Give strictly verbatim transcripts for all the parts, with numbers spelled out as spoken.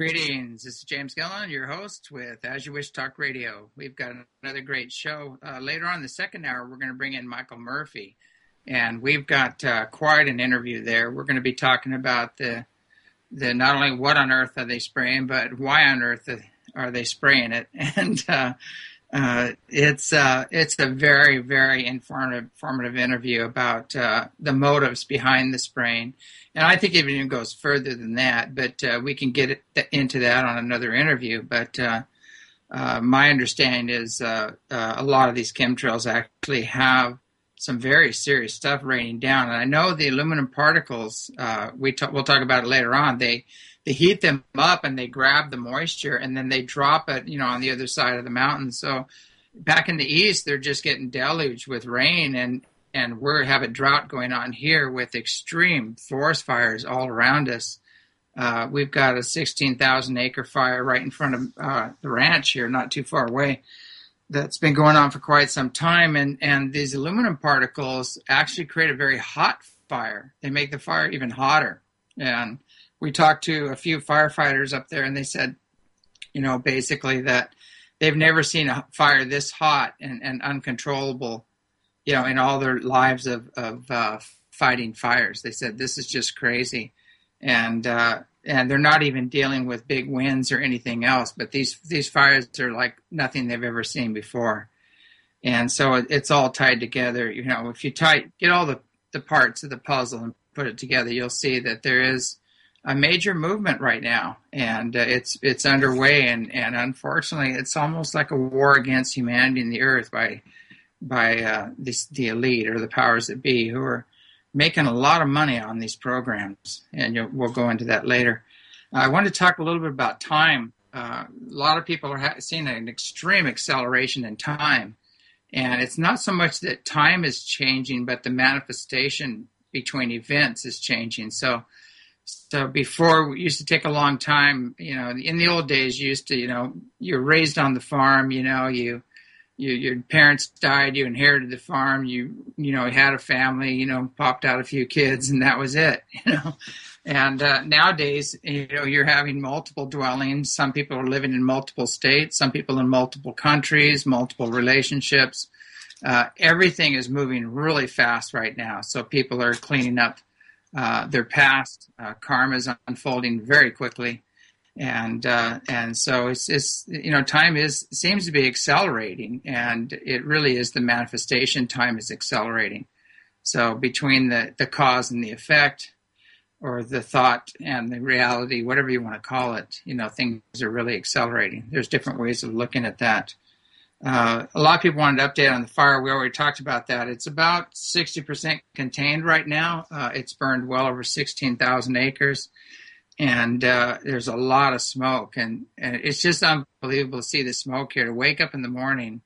Greetings. This is James Gillen, your host with As You Wish Talk Radio. We've got another great show. Uh, later on in the second hour, we're going to bring in Michael Murphy, and we've got uh, quite an interview there. We're going to be talking about the the not only what on earth are they spraying, but why on earth are they spraying it. And uh, uh, it's uh, it's a very, very informative, informative interview about uh, the motives behind the spraying. And I think it even goes further than that, but uh, we can get it, into that on another interview. But uh, uh, my understanding is uh, uh, a lot of these chemtrails actually have some very serious stuff raining down. And I know the aluminum particles, uh, we t- we'll talk about it later on, they they heat them up and they grab the moisture and then they drop it, you know, on the other side of the mountain. So back in the east, they're just getting deluged with rain, and And we have a drought going on here with extreme forest fires all around us. Uh, we've got a sixteen thousand acre fire right in front of uh, the ranch here, not too far away, that's been going on for quite some time. And, and these aluminum particles actually create a very hot fire. They make the fire even hotter. And we talked to a few firefighters up there, and they said, you know, basically that they've never seen a fire this hot and, and uncontrollable, you know, in all their lives of, of uh, fighting fires. They said, this is just crazy. And uh, and they're not even dealing with big winds or anything else, but these these fires are like nothing they've ever seen before. And so it, it's all tied together. You know, if you tie, get all the, the parts of the puzzle and put it together, you'll see that there is a major movement right now, and uh, it's it's underway. And, and unfortunately, it's almost like a war against humanity and the earth by by uh, this, the elite or the powers that be, who are making a lot of money on these programs, and you'll, we'll go into that later. Uh, I want to talk a little bit about time. Uh, a lot of people are ha- seeing an extreme acceleration in time, and it's not so much that time is changing, but the manifestation between events is changing. So, so before, it used to take a long time. You know, in the old days, you used to, you know, you're raised on the farm. You know, you. You, your parents died, you inherited the farm, you you know, had a family, you know, popped out a few kids, and that was it, you know. And uh, nowadays, you know, you're having multiple dwellings. Some people are living in multiple states, some people in multiple countries, multiple relationships. Uh, everything is moving really fast right now. So people are cleaning up uh, their past. Uh, karma is unfolding very quickly. And uh, and so it's, it's you know, time is seems to be accelerating, and it really is the manifestation. Time is accelerating. So between the, the cause and the effect, or the thought and the reality, whatever you want to call it, you know, things are really accelerating. There's different ways of looking at that. Uh, a lot of people wanted to update on the fire. We already talked about that. It's about sixty percent contained right now. Uh, it's burned well over sixteen thousand acres. And uh, there's a lot of smoke, and, and it's just unbelievable to see the smoke here. To wake up in the morning,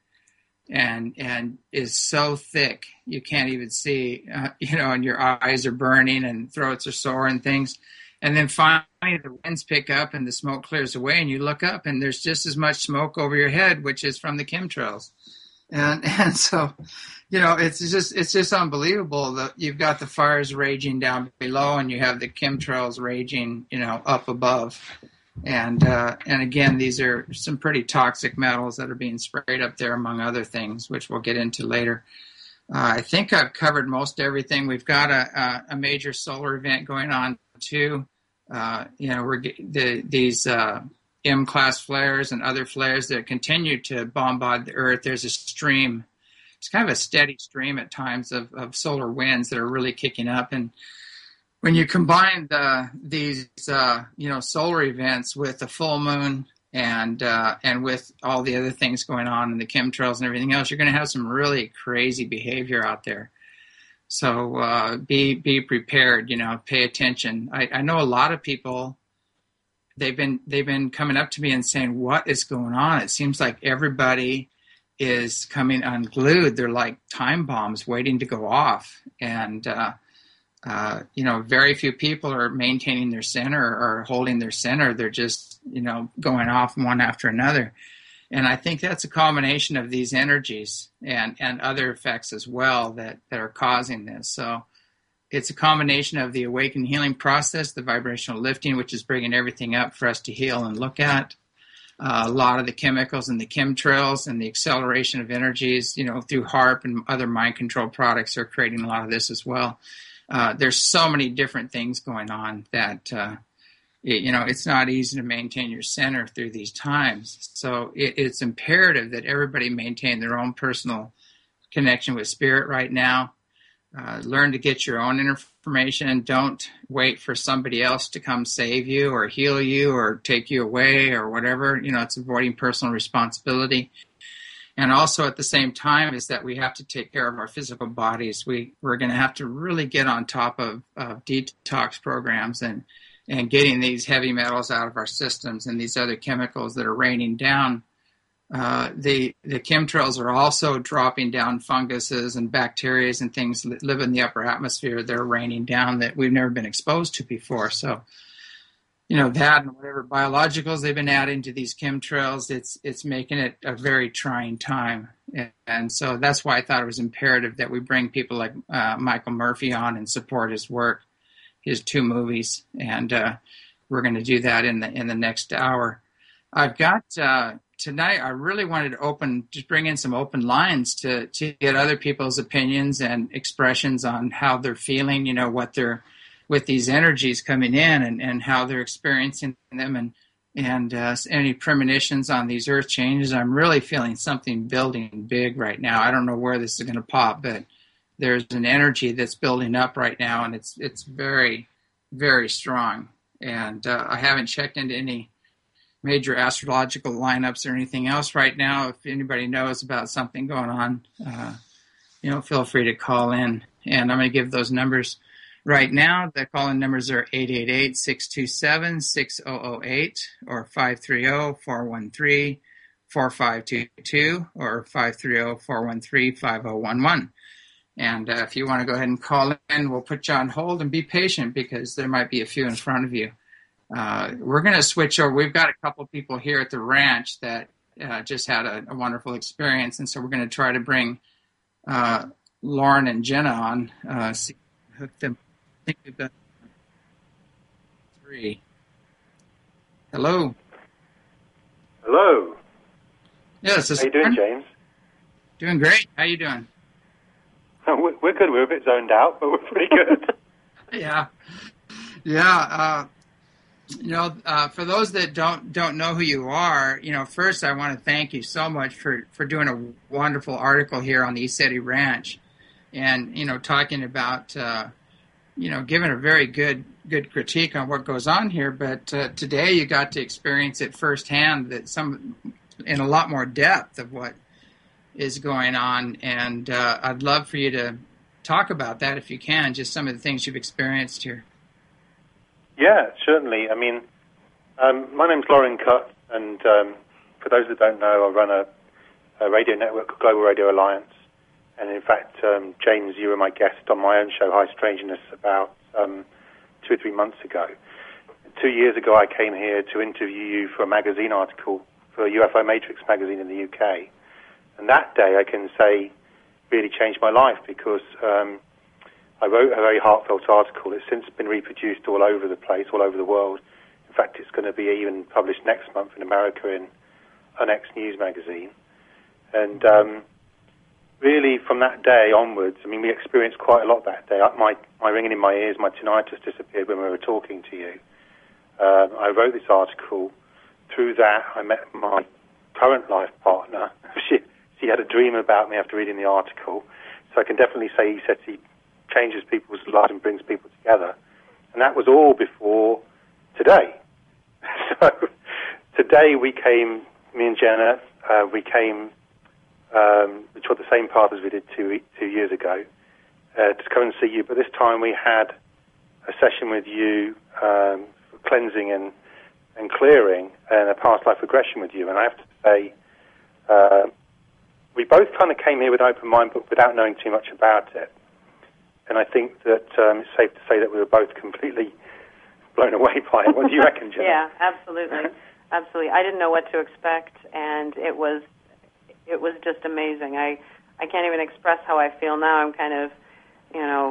and and is so thick you can't even see, uh, you know, and your eyes are burning and throats are sore and things. And then finally the winds pick up and the smoke clears away, and you look up and there's just as much smoke over your head, which is from the chemtrails. And and so, you know, it's just it's just unbelievable that you've got the fires raging down below and you have the chemtrails raging, you know, up above. And uh, and again, these are some pretty toxic metals that are being sprayed up there, among other things, which we'll get into later. Uh, I think I've covered most everything. We've got a, a, a major solar event going on too. Uh, you know, we're the, these. Uh, M-class flares and other flares that continue to bombard the Earth. There's a stream. It's kind of a steady stream at times of, of solar winds that are really kicking up. And when you combine the, these, uh, you know, solar events with the full moon and uh, and with all the other things going on and the chemtrails and everything else, you're going to have some really crazy behavior out there. So uh, be be prepared. You know, pay attention. I, I know a lot of people. They've been they've been coming up to me and saying, "What is going on?" It seems like everybody is coming unglued. They're like time bombs waiting to go off, and uh, uh, you know, very few people are maintaining their center or holding their center. They're just, you know, going off one after another. And I think that's a combination of these energies and, and other effects as well that, that are causing this. So it's a combination of the awakened healing process, the vibrational lifting, which is bringing everything up for us to heal and look at. Uh, a lot of the chemicals and the chemtrails and the acceleration of energies, you know, through HAARP and other mind control products are creating a lot of this as well. Uh, there's so many different things going on that, uh, it, you know, it's not easy to maintain your center through these times. So it, it's imperative that everybody maintain their own personal connection with spirit right now. Uh, learn to get your own information. Don't wait for somebody else to come save you or heal you or take you away or whatever. You know, it's avoiding personal responsibility. And also at the same time is that we have to take care of our physical bodies. We, we're going to have to really get on top of, of detox programs and, and getting these heavy metals out of our systems and these other chemicals that are raining down. Uh, the the chemtrails are also dropping down funguses and bacteria and things that live in the upper atmosphere. They're raining down that we've never been exposed to before. So, you know, that and whatever biologicals they've been adding to these chemtrails, it's it's making it a very trying time. And, and so that's why I thought it was imperative that we bring people like uh, Michael Murphy on and support his work, his two movies, and uh, we're going to do that in the in the next hour. I've got. Uh, Tonight, I really wanted to open, just bring in some open lines to, to get other people's opinions and expressions on how they're feeling, you know, what they're, with these energies coming in and, and how they're experiencing them and, and uh, any premonitions on these earth changes. I'm really feeling something building big right now. I don't know where this is going to pop, but there's an energy that's building up right now, and it's, it's very, very strong. And uh, I haven't checked into any major astrological lineups or anything else right now. If anybody knows about something going on, uh, you know, feel free to call in. And I'm going to give those numbers right now. The call-in numbers are eight eight eight, six two seven, six zero zero eight or five three zero, four one three, four five two two or five three zero, four one three, five zero one one. And uh, if you want to go ahead and call in, we'll put you on hold and be patient because there might be a few in front of you. Uh, we're going to switch over. We've got a couple people here at the ranch that uh, just had a, a wonderful experience, and so we're going to try to bring uh, Lauren and Jenna on. Uh, see, hook them. I think we've got three. Hello. Hello. Yes. How you doing, James? Doing great. How you doing? Oh, we're good. We're a bit zoned out, but we're pretty good. yeah. Yeah. Uh, You know, uh, for those that don't don't know who you are, you know, first I want to thank you so much for, for doing a wonderful article here on the Isetti Ranch, and you know, talking about uh, you know, giving a very good good critique on what goes on here. But uh, today you got to experience it firsthand, that some in a lot more depth of what is going on, and uh, I'd love for you to talk about that if you can, just some of the things you've experienced here. Yeah, certainly. I mean, um, my name's Lauren Cutt, and um, for those that don't know, I run a, a radio network called Global Radio Alliance. And in fact, um, James, you were my guest on my own show, High Strangeness, about um, two or three months ago. Two years ago, I came here to interview you for a magazine article for U F O Matrix magazine in the U K. And that day, I can say, really changed my life because um, I wrote a very heartfelt article. It's since been reproduced all over the place, all over the world. In fact, it's going to be even published next month in America in an X News magazine. And um, really, from that day onwards, I mean, we experienced quite a lot that day. My, my ringing in my ears, my tinnitus disappeared when we were talking to you. Uh, I wrote this article. Through that, I met my current life partner. she, she had a dream about me after reading the article. So I can definitely say he said he changes people's lives and brings people together. And that was all before today. So today we came, me and Jenna, uh, we came, um, we trod the same path as we did two, two years ago uh, to come and see you. But this time we had a session with you um, for cleansing and, and clearing and a past life regression with you. And I have to say, uh, we both kind of came here with an open mind, but without knowing too much about it. And I think that um, it's safe to say that we were both completely blown away by it. What do you reckon, Jenna? Yeah, absolutely. Absolutely. I didn't know what to expect, and it was it was just amazing. I, I can't even express how I feel now. I'm kind of, you know,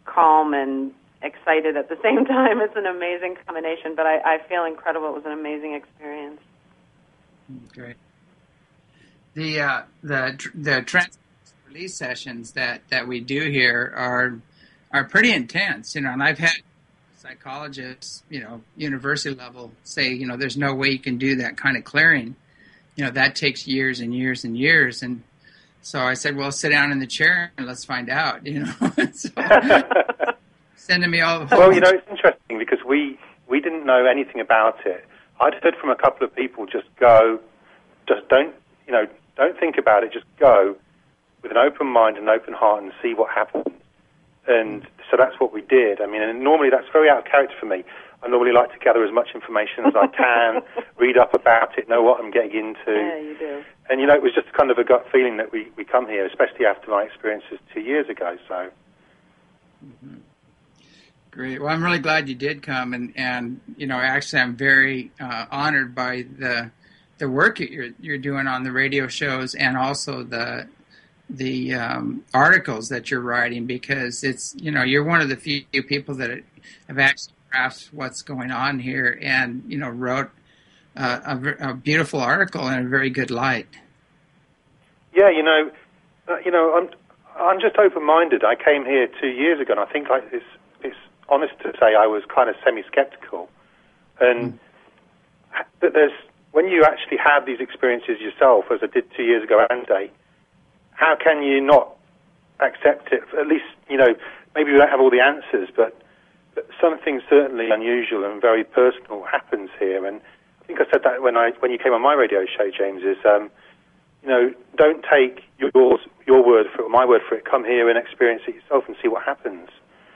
calm and excited at the same time. It's an amazing combination, but I, I feel incredible. It was an amazing experience. Great. The uh, the the trans release sessions that, that we do here are are pretty intense, you know. And I've had psychologists, you know, university level, say, you know, there's no way you can do that kind of clearing. You know, that takes years and years and years. And so I said, well, sit down in the chair and let's find out, you know. So, sending me all the Well, you know, it's interesting because we, we didn't know anything about it. I'd heard from a couple of people, just go, just don't, you know, don't think about it, just go with an open mind and an open heart and see what happens. And so that's what we did. I mean, and normally that's very out of character for me. I normally like to gather as much information as I can, read up about it, know what I'm getting into. Yeah, you do. And, you know, it was just kind of a gut feeling that we, we come here, especially after my experiences two years ago, so. Mm-hmm. Great. Well, I'm really glad you did come, and, and you know, actually I'm very uh, honored by the the work that you're, you're doing on the radio shows and also the the um, articles that you're writing, because it's, you know, you're one of the few people that have actually grasped what's going on here and, you know, wrote uh, a, a beautiful article in a very good light. Yeah, you know, uh, you know, I'm I'm just open-minded. I came here two years ago, and I think I, it's it's honest to say I was kind of semi-skeptical, and mm. but there's when you actually have these experiences yourself, as I did two years ago, and day. How can you not accept it? At least, you know, maybe we don't have all the answers, but, but something certainly unusual and very personal happens here. And I think I said that when I when you came on my radio show, James, is, um, you know, don't take yours, your word for it, or my word for it. Come here and experience it yourself and see what happens.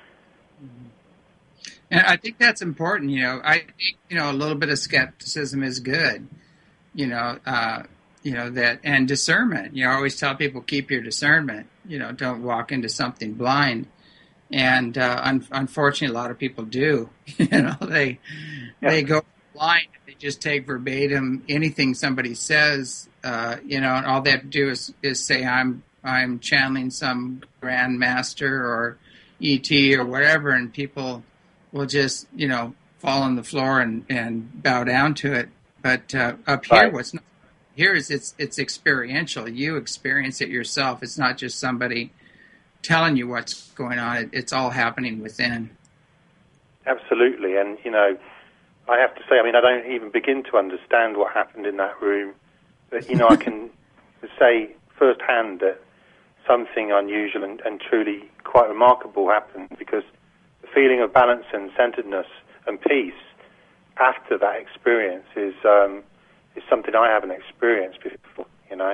And I think that's important, you know. I think, you know, a little bit of skepticism is good, you know, uh, you know, that, and discernment. You know, I always tell people, keep your discernment. You know, don't walk into something blind. And uh, un- unfortunately, a lot of people do. You know, they yeah. they go blind. They just take verbatim anything somebody says. Uh, you know, and all they have to do is, is say, "I'm I'm channeling some Grand Master or E T or whatever," and people will just, you know, fall on the floor and, and bow down to it. But uh, up here, right. what's not Here is it's it's experiential. You experience it yourself. It's not just somebody telling you what's going on. It, it's all happening within. Absolutely. And, you know, I have to say, I mean, I don't even begin to understand what happened in that room. But, you know, I can say firsthand that something unusual and, and truly quite remarkable happened, because the feeling of balance and centeredness and peace after that experience is... Um, It's something I haven't experienced before, you know.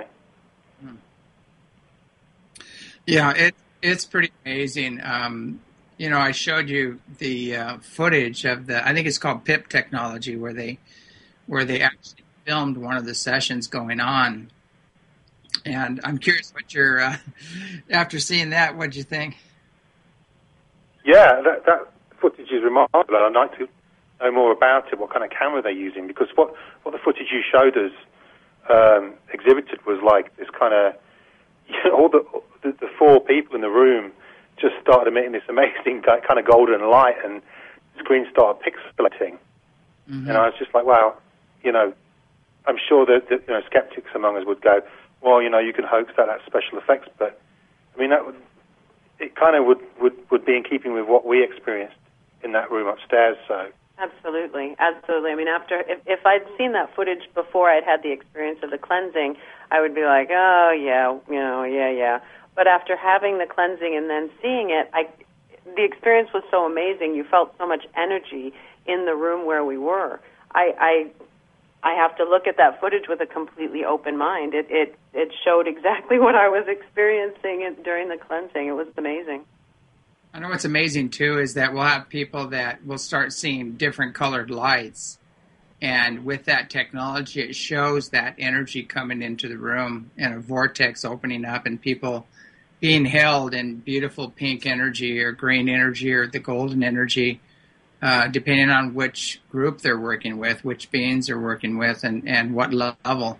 Yeah, it it's pretty amazing. Um, you know, I showed you the uh, footage of the, I think it's called P I P technology, where they where they actually filmed one of the sessions going on. And I'm curious what you're, uh, after seeing that, what'd you think? Yeah, that, that footage is remarkable. I'd like to know more about it, what kind of camera they're using, because what, what the footage you showed us um, exhibited was like this kind of, you know, all the, the the four people in the room just started emitting this amazing kind of golden light, and the screen started pixelating. Mm-hmm. And I was just like, wow, you know, I'm sure that, that you know, skeptics among us would go, well, you know, you can hoax that, that's special effects, but I mean, that would, it kind of would, would, would be in keeping with what we experienced in that room upstairs, so. Absolutely, absolutely. I mean, after if, if I'd seen that footage before I'd had the experience of the cleansing, I would be like, oh yeah, you know, yeah, yeah. But after having the cleansing and then seeing it, I, the experience was so amazing. You felt so much energy in the room where we were. I, I, I have to look at that footage with a completely open mind. It, it, it showed exactly what I was experiencing during the cleansing. It was amazing. I know what's amazing, too, is that we'll have people that will start seeing different colored lights. And with that technology, it shows that energy coming into the room and a vortex opening up and people being held in beautiful pink energy or green energy or the golden energy, uh, depending on which group they're working with, which beings they're working with, and, and what level.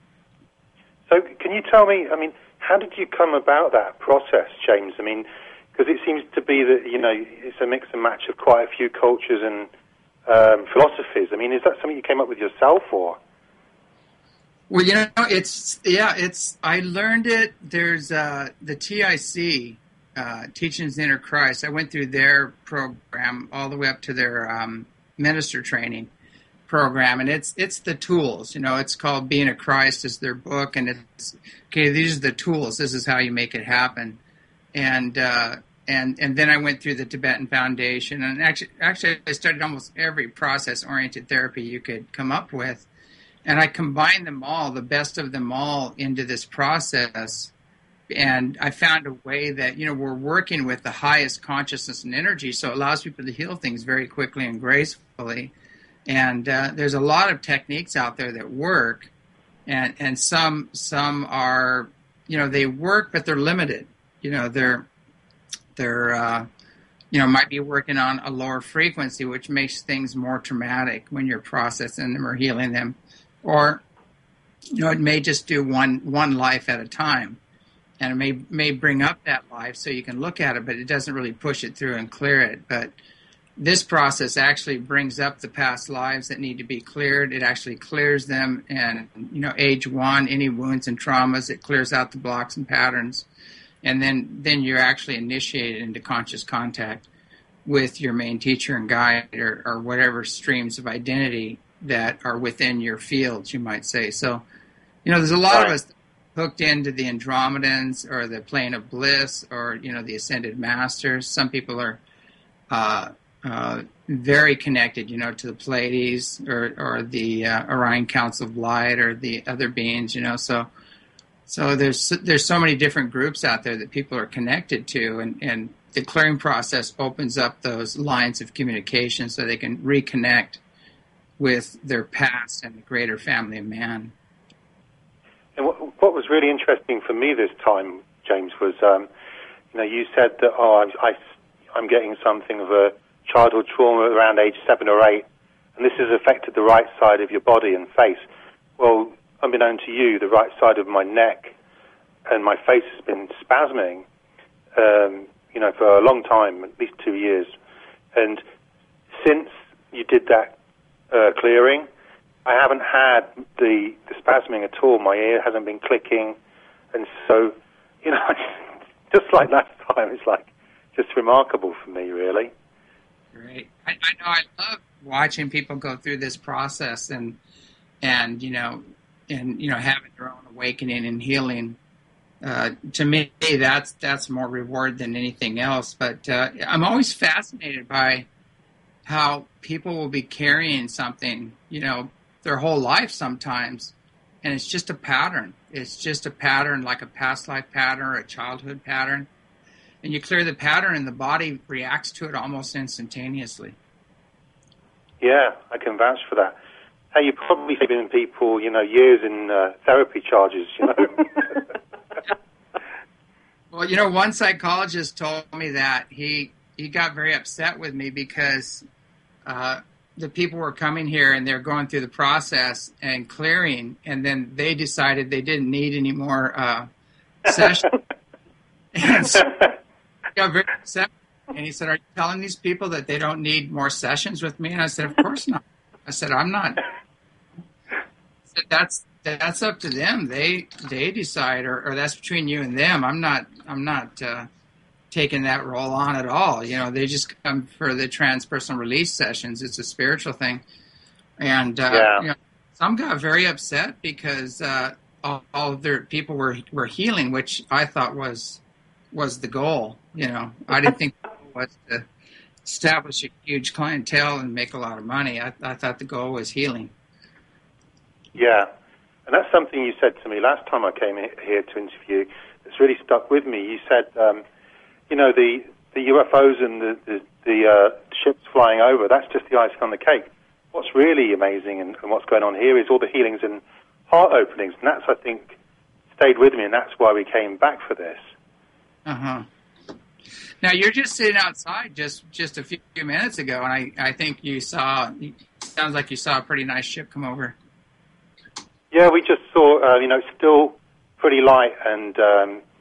So can you tell me, I mean, how did you come about that process, James? I mean, Because it seems to be that, you know, it's a mix and match of quite a few cultures and um, philosophies. I mean, is that something you came up with yourself, or? Well, you know, it's, yeah, it's, I learned it. There's uh, the T I C, uh, Teachings Inner Christ. I went through their program all the way up to their um, minister training program, and it's it's the tools. You know, it's called Being a Christ is their book, and it's, okay, these are the tools. This is how you make it happen. And, uh, And and then I went through the Tibetan Foundation, and actually, actually I studied almost every process-oriented therapy you could come up with, and I combined them all, the best of them all, into this process. And I found a way that, you know, we're working with the highest consciousness and energy, so it allows people to heal things very quickly and gracefully. And uh, there's a lot of techniques out there that work, and and some some are, you know, they work, but they're limited. You know, they're They're, uh, you know, might be working on a lower frequency, which makes things more traumatic when you're processing them or healing them. Or, you know, it may just do one one life at a time. And it may, may bring up that life so you can look at it, but it doesn't really push it through and clear it. But this process actually brings up the past lives that need to be cleared. It actually clears them. And, you know, age one, any wounds and traumas, it clears out the blocks and patterns. And then, then you're actually initiated into conscious contact with your main teacher and guide, or, or whatever streams of identity that are within your fields, you might say. So, you know, there's a lot right. of us hooked into the Andromedans or the plane of bliss, or, you know, the ascended masters. Some people are uh, uh, very connected, you know, to the Pleiades or, or the uh, Orion Council of Light or the other beings, you know, so... So there's there's so many different groups out there that people are connected to, and, and the clearing process opens up those lines of communication so they can reconnect with their past and the greater family of man. And what, what was really interesting for me this time, James, was um, you know, you said that oh I, I I'm getting something of a childhood trauma around age seven or eight, and this has affected the right side of your body and face. Well, unbeknown to you, the right side of my neck and my face has been spasming, um, you know, for a long time, at least two years. And since you did that uh, clearing, I haven't had the, the spasming at all. My ear hasn't been clicking. And so, you know, just like last time, it's like just remarkable for me, really. Great. I, I know I love watching people go through this process and, and you know, and, you know, having their own awakening and healing. Uh, to me, that's that's more reward than anything else. But uh, I'm always fascinated by how people will be carrying something, you know, their whole life sometimes, and it's just a pattern. It's just a pattern, like a past life pattern or a childhood pattern. And you clear the pattern, and the body reacts to it almost instantaneously. Yeah, I can vouch for that. Hey, you're probably saving people, you know, years in uh, therapy charges, you know. Well, you know, one psychologist told me that he he got very upset with me because uh, the people were coming here and they're going through the process and clearing, and then they decided they didn't need any more uh, sessions. And so he got very upset, and he said, "Are you telling these people that they don't need more sessions with me?" And I said, "Of course not." I said, I'm not. I said, that's that's up to them. They they decide, or, or that's between you and them. I'm not I'm not uh, taking that role on at all. You know, they just come for the transpersonal release sessions. It's a spiritual thing, and uh, yeah. you know, some got very upset because uh, all, all of their people were were healing, which I thought was was the goal. You know, I didn't think the goal was to establish a huge clientele and make a lot of money. I, I thought the goal was healing. Yeah, and that's something you said to me last time I came here to interview that's really stuck with me. You said, um, you know, the, the U F Os and the, the, the uh, ships flying over, that's just the icing on the cake. What's really amazing and, and what's going on here is all the healings and heart openings, and that's, I think, stayed with me, and that's why we came back for this. Uh-huh. Now, you're just sitting outside just, just a few minutes ago, and I, I think you saw, it sounds like you saw a pretty nice ship come over. Yeah, we just saw, uh, you know, it's still pretty light, and um,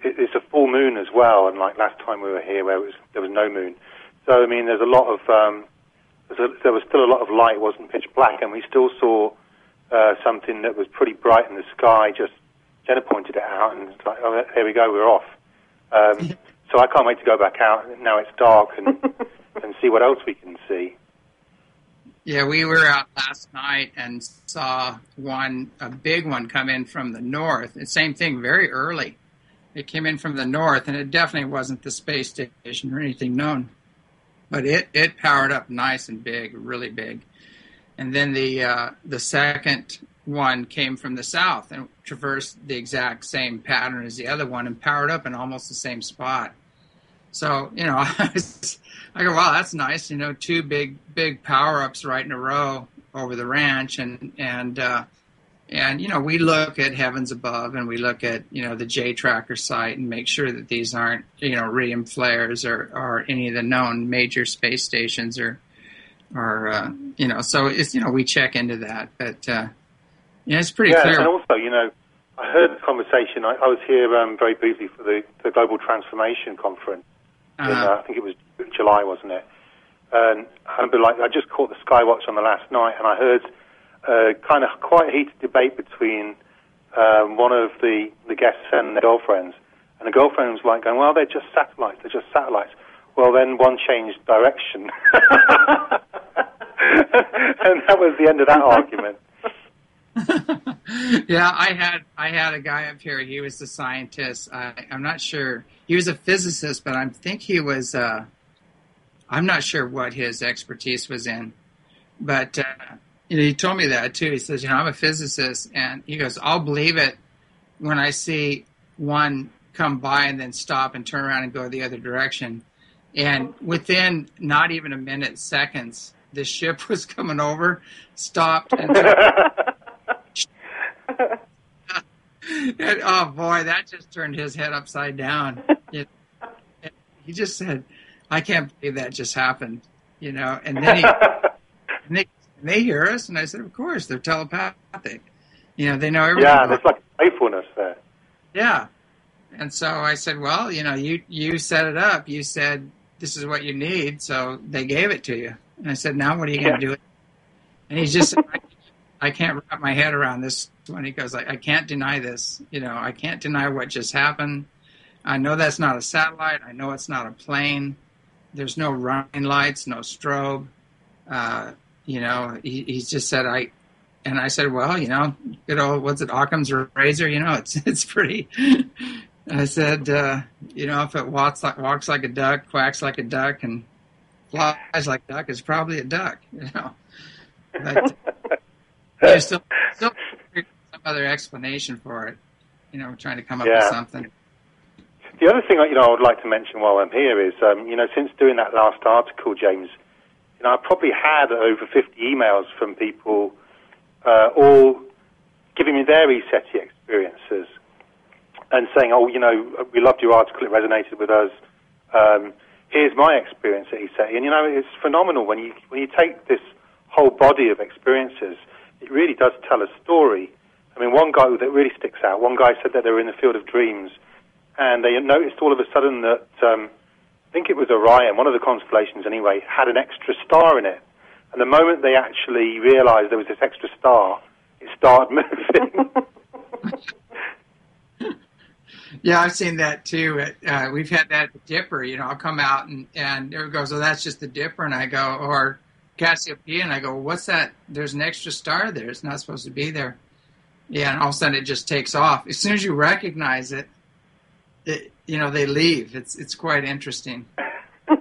it, it's a full moon as well, and like last time we were here, where it was, there was no moon. So I mean, there's a lot of um, there's a, there was still a lot of light. It wasn't pitch black, and we still saw uh, something that was pretty bright in the sky. Just Jenna pointed it out, and it's like, oh, here we go, we're off. Um, so I can't wait to go back out. Now it's dark, and and see what else we can see. Yeah, we were out last night and saw one, a big one come in from the north. The same thing, very early. It came in from the north, and it definitely wasn't the space station or anything known. But it, it powered up nice and big, really big. And then the uh, the second one came from the south and traversed the exact same pattern as the other one and powered up in almost the same spot. So, you know, I, was, I go, wow, that's nice. You know, two big, big power-ups right in a row over the ranch. And, and, uh, and, you know, we look at Heavens Above and we look at, you know, the J-Tracker site and make sure that these aren't, you know, radium flares or, or any of the known major space stations or, or uh, you know, so it's, you know, we check into that. But, uh, yeah, it's pretty yeah, clear. And also, you know, I heard the conversation. I, I was here um, very briefly for the, the Global Transformation Conference. Uh-huh. In, uh, I think it was July, wasn't it? And I'd be like, I just caught the Skywatch on the last night, and I heard uh, kind of quite a heated debate between um, one of the, the guests and their girlfriends. And the girlfriend was like going, well, they're just satellites, they're just satellites. Well, then one changed direction. And that was the end of that argument. Yeah, I had I had a guy up here. He was a scientist. I, I'm not sure. He was a physicist, but I think he was. Uh, I'm not sure what his expertise was in. But uh, you know, he told me that too. He says, "You know, I'm a physicist," and he goes, "I'll believe it when I see one come by and then stop and turn around and go the other direction." And within not even a minute, seconds, the ship was coming over, stopped, and. And, oh boy, that just turned his head upside down. It, it, he just said, "I can't believe that just happened," you know. And then he, and they, and they hear us, and I said, "Of course, they're telepathic. You know, they know everything." Yeah, there's like playfulness there. Yeah, and so I said, "Well, you know, you you set it up. You said this is what you need, so they gave it to you." And I said, "Now what are you going to do?" And he just said, I, I can't wrap my head around this one. He goes, I, I can't deny this. You know, I can't deny what just happened. I know that's not a satellite. I know it's not a plane. There's no running lights, no strobe. Uh, you know, he, he just said, I, and I said, well, you know, good old, what's it, Occam's razor? You know, it's it's pretty. I said, uh, you know, if it walks like, walks like a duck, quacks like a duck, and flies like a duck, it's probably a duck, you know. But there's still, still some other explanation for it. You know, we're trying to come up yeah. with something. The other thing, you know, I would like to mention while I'm here is, um, you know, since doing that last article, James, you know, I probably had over fifty emails from people, uh, all giving me their ECETI experiences and saying, oh, you know, we loved your article, it resonated with us. Um, here's my experience at ECETI. And, you know, it's phenomenal when you when you take this whole body of experiences, it really does tell a story. I mean, one guy that really sticks out, one guy said that they were in the field of dreams, and they noticed all of a sudden that, um, I think it was Orion, one of the constellations anyway, had an extra star in it. And the moment they actually realized there was this extra star, it started moving. Yeah, I've seen that too. Uh, we've had that at the Dipper. You know, I'll come out and, and it goes, oh, that's just the Dipper. And I go, or Cassiopeia, and I go, what's that? There's an extra star there. It's not supposed to be there. Yeah, and all of a sudden it just takes off. As soon as you recognize it, it you know, they leave. It's it's quite interesting. Yeah,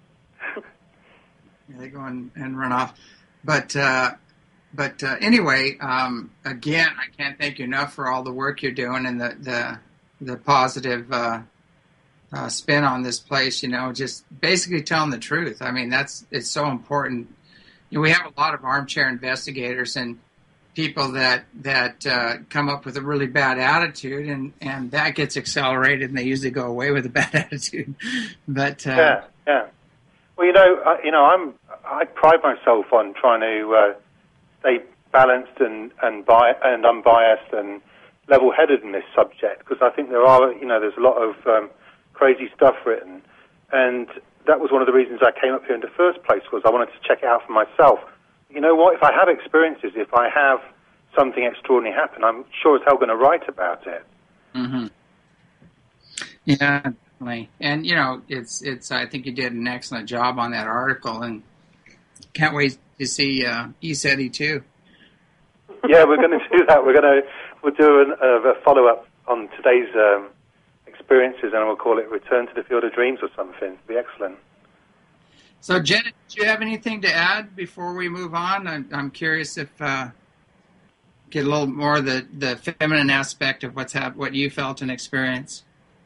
they go and, and run off. But uh, but uh, anyway, um, again, I can't thank you enough for all the work you're doing and the the, the positive uh, uh, spin on this place. You know, just basically telling the truth. I mean, that's it's so important. You know, we have a lot of armchair investigators and people that that uh, come up with a really bad attitude, and, and that gets accelerated, and they usually go away with a bad attitude. But uh, yeah, yeah. Well, you know, I, you know, I'm I pride myself on trying to uh, stay balanced and and, bi- and unbiased, and level-headed in this subject, because I think there are, you know, there's a lot of um, crazy stuff written, and that was one of the reasons I came up here in the first place, was I wanted to check it out for myself. You know what, if I have experiences, if I have something extraordinary happen, I'm sure as hell going to write about it. Mm-hmm. Yeah, definitely. And, you know, it's, it's, I think you did an excellent job on that article, and can't wait to see uh, ECETI too. Yeah, we're going to do that. We're going to, we'll do an, uh, a follow-up on today's um, experiences, and we'll call it Return to the Field of Dreams or something. It'll be excellent. So, Janet, do you have anything to add before we move on? I'm, I'm curious if uh, get a little more of the, the feminine aspect of what's hap- what you felt and experienced.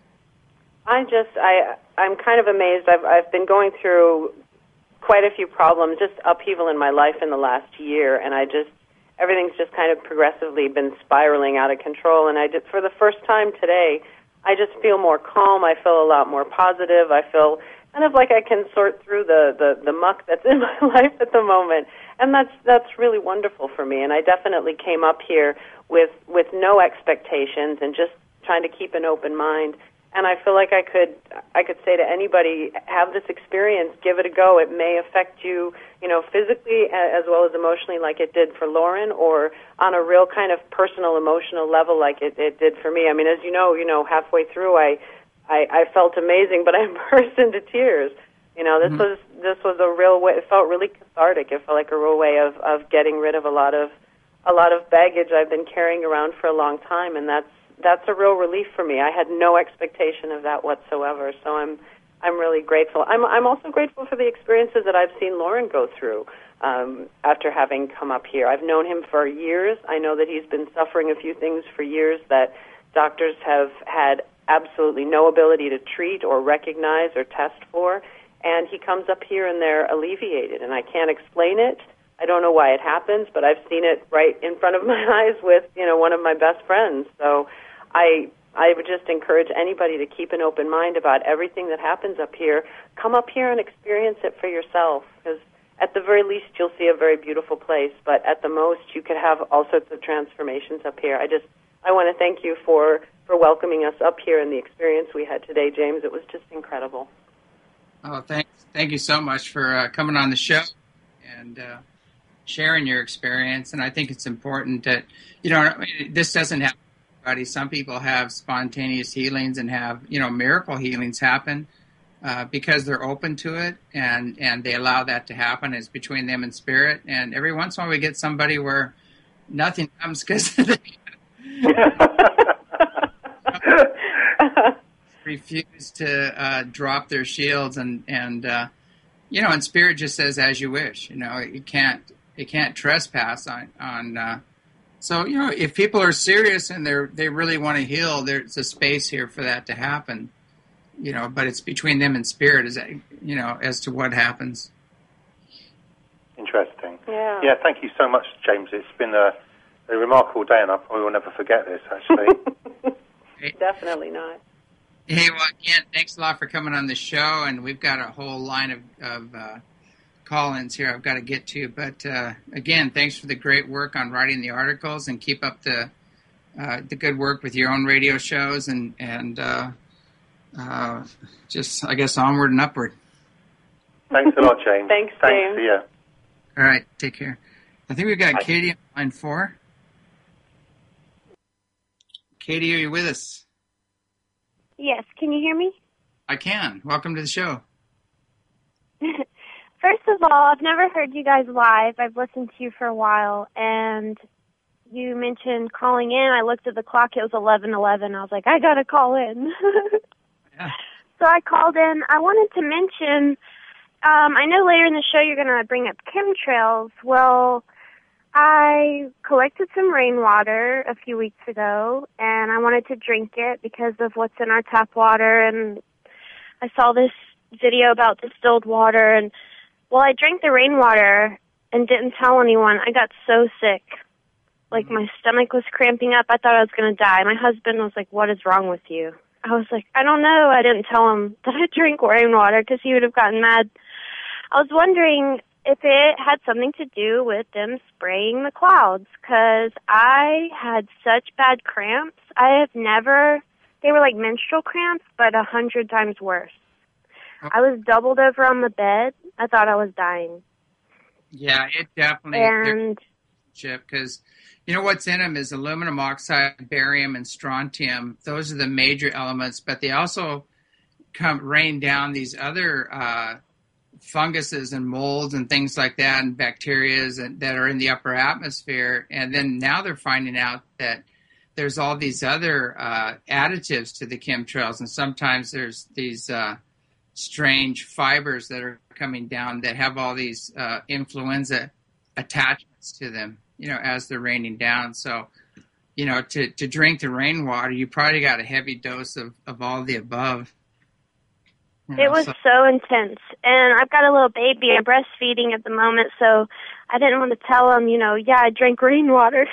I just, I, I'm kind of amazed. I've, I've been going through quite a few problems, just upheaval in my life in the last year, and I just, everything's just kind of progressively been spiraling out of control. And I just, for the first time today, I just feel more calm. I feel a lot more positive. I feel kind of like I can sort through the, the, the muck that's in my life at the moment. And that's that's really wonderful for me. And I definitely came up here with, with no expectations and just trying to keep an open mind. And I feel like I could I could say to anybody, have this experience, give it a go. It may affect you, you know, physically as well as emotionally, like it did for Lauren, or on a real kind of personal, emotional level, like it, it did for me. I mean, as you know, you know, halfway through, I I, I felt amazing, but I burst into tears. You know, this mm-hmm. was this was a real way. It felt really cathartic. It felt like a real way of, of getting rid of a lot of a lot of baggage I've been carrying around for a long time, and that's. That's a real relief for me. I had no expectation of that whatsoever, so I'm I'm really grateful. I'm I'm also grateful for the experiences that I've seen Lauren go through um, after having come up here. I've known him for years. I know that he's been suffering a few things for years that doctors have had absolutely no ability to treat or recognize or test for, and he comes up here and they're alleviated, and I can't explain it. I don't know why it happens, but I've seen it right in front of my eyes with, you know, one of my best friends. So I I would just encourage anybody to keep an open mind about everything that happens up here. Come up here and experience it for yourself, because at the very least you'll see a very beautiful place, but at the most you could have all sorts of transformations up here. I just I want to thank you for, for welcoming us up here and the experience we had today, James. It was just incredible. Oh, thanks. Thank you so much for uh, coming on the show and uh, sharing your experience. And I think it's important that, you know, this doesn't happen. Some people have spontaneous healings and have, you know, miracle healings happen uh, because they're open to it and, and they allow that to happen. It's between them and spirit. And every once in a while we get somebody where nothing comes because they refuse to uh, drop their shields. And, and uh, you know, and spirit just says, as you wish. You know, it can't, it can't trespass on, on uh, So, you know, if people are serious and they they really want to heal, there's a space here for that to happen, you know, but it's between them and spirit, is that, you know, as to what happens. Interesting. Yeah. Yeah, thank you so much, James. It's been a, a remarkable day, and I probably will never forget this, actually. Hey. Definitely not. Hey, well, again, thanks a lot for coming on the show, and we've got a whole line of, of uh, call-ins here I've got to get to, but uh, again, thanks for the great work on writing the articles, and keep up the uh, the good work with your own radio shows, and and uh, uh, just I guess onward and upward. Thanks a lot, James. Thanks, Thanks. James. See ya. All right, take care. I think we've got Bye. Katie on line four. Katie, are you with us? Yes. Can you hear me? I can. Welcome to the show. First of all, I've never heard you guys live. I've listened to you for a while, and you mentioned calling in. I looked at the clock. It was eleven eleven. I was like, I got to call in. Yeah. So I called in. I wanted to mention, um, I know later in the show you're going to bring up chemtrails. Well, I collected some rainwater a few weeks ago, and I wanted to drink it because of what's in our tap water, and I saw this video about distilled water, and well, I drank the rainwater and didn't tell anyone. I got so sick. Like, my stomach was cramping up. I thought I was going to die. My husband was like, what is wrong with you? I was like, I don't know. I didn't tell him that I drink rainwater because he would have gotten mad. I was wondering, if it had something to do with them spraying the clouds, because I had such bad cramps. I have never, they were like menstrual cramps, but a hundred times worse. I was doubled over on the bed. I thought I was dying. Yeah, it definitely, and because you know what's in them is aluminum oxide, barium, and strontium. Those are the major elements, but they also come rain down these other uh, funguses and molds and things like that, and bacteria that are in the upper atmosphere. And then now they're finding out that there's all these other uh, additives to the chemtrails, and sometimes there's these uh, strange fibers that are coming down that have all these uh, influenza attachments to them, you know, as they're raining down. So, you know, to, to drink the rainwater, you probably got a heavy dose of, of all the above. You know, it was so. so intense. And I've got a little baby. I'm breastfeeding at the moment, so I didn't want to tell him, you know, yeah, I drank rainwater.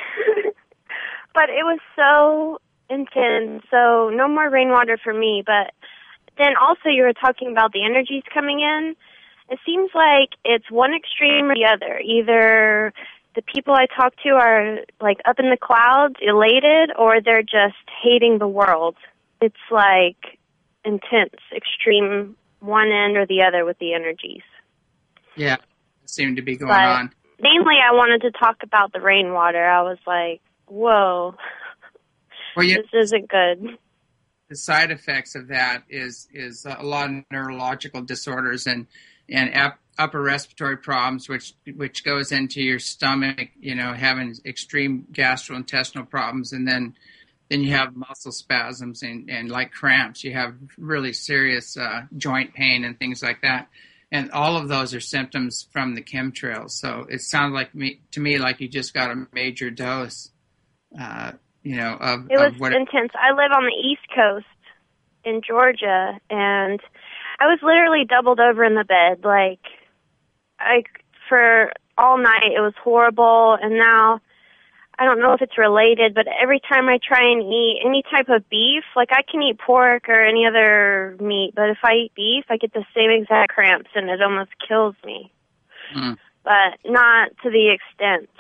But it was so intense. So no more rainwater for me. But then also you were talking about the energies coming in. It seems like it's one extreme or the other. Either the people I talk to are like up in the clouds, elated, or they're just hating the world. It's like intense, extreme, one end or the other with the energies. Yeah, it seemed to be going but on. Mainly I wanted to talk about the rainwater. I was like, whoa, well, you, this isn't good. The side effects of that is is a lot of neurological disorders and and ap- upper respiratory problems, which which goes into your stomach, you know, having extreme gastrointestinal problems, and then then you have muscle spasms and, and like cramps. You have really serious uh, joint pain and things like that. And all of those are symptoms from the chemtrails. So it sounds like me to me like you just got a major dose. Uh, you know, of it was of what intense. I live on the East Coast in Georgia, and I was literally doubled over in the bed. Like, I for all night it was horrible. And now I don't know if it's related, but every time I try and eat any type of beef, like I can eat pork or any other meat, but if I eat beef, I get the same exact cramps, and it almost kills me. Mm. But not to the extent.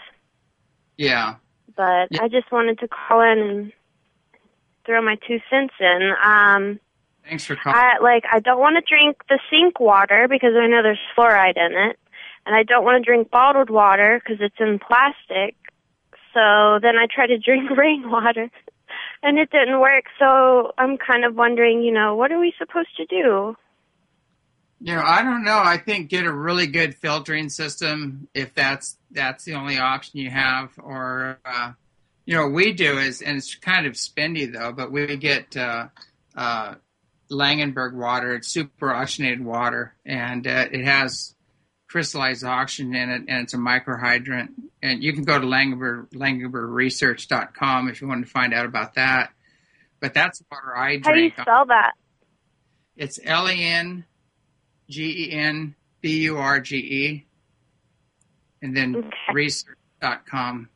Yeah. But yeah. I just wanted to call in and throw my two cents in. Um, Thanks for calling. I, like, I don't want to drink the sink water because I know there's fluoride in it, and I don't want to drink bottled water because it's in plastic. So then I tried to drink rainwater, and it didn't work. So I'm kind of wondering, you know, what are we supposed to do? You know, I don't know. I think get a really good filtering system if that's that's the only option you have. Or, uh, you know, what we do is, and it's kind of spendy though, but we get uh, uh, Langenberg water. It's super oxygenated water, and uh, it has crystallized oxygen in it, and it's a microhydrant. And you can go to Langenberg, Langenberg Research dot com if you want to find out about that. But that's water I drink. How do you spell that? It's L E N G E N B U R G E, and then okay. research dot com.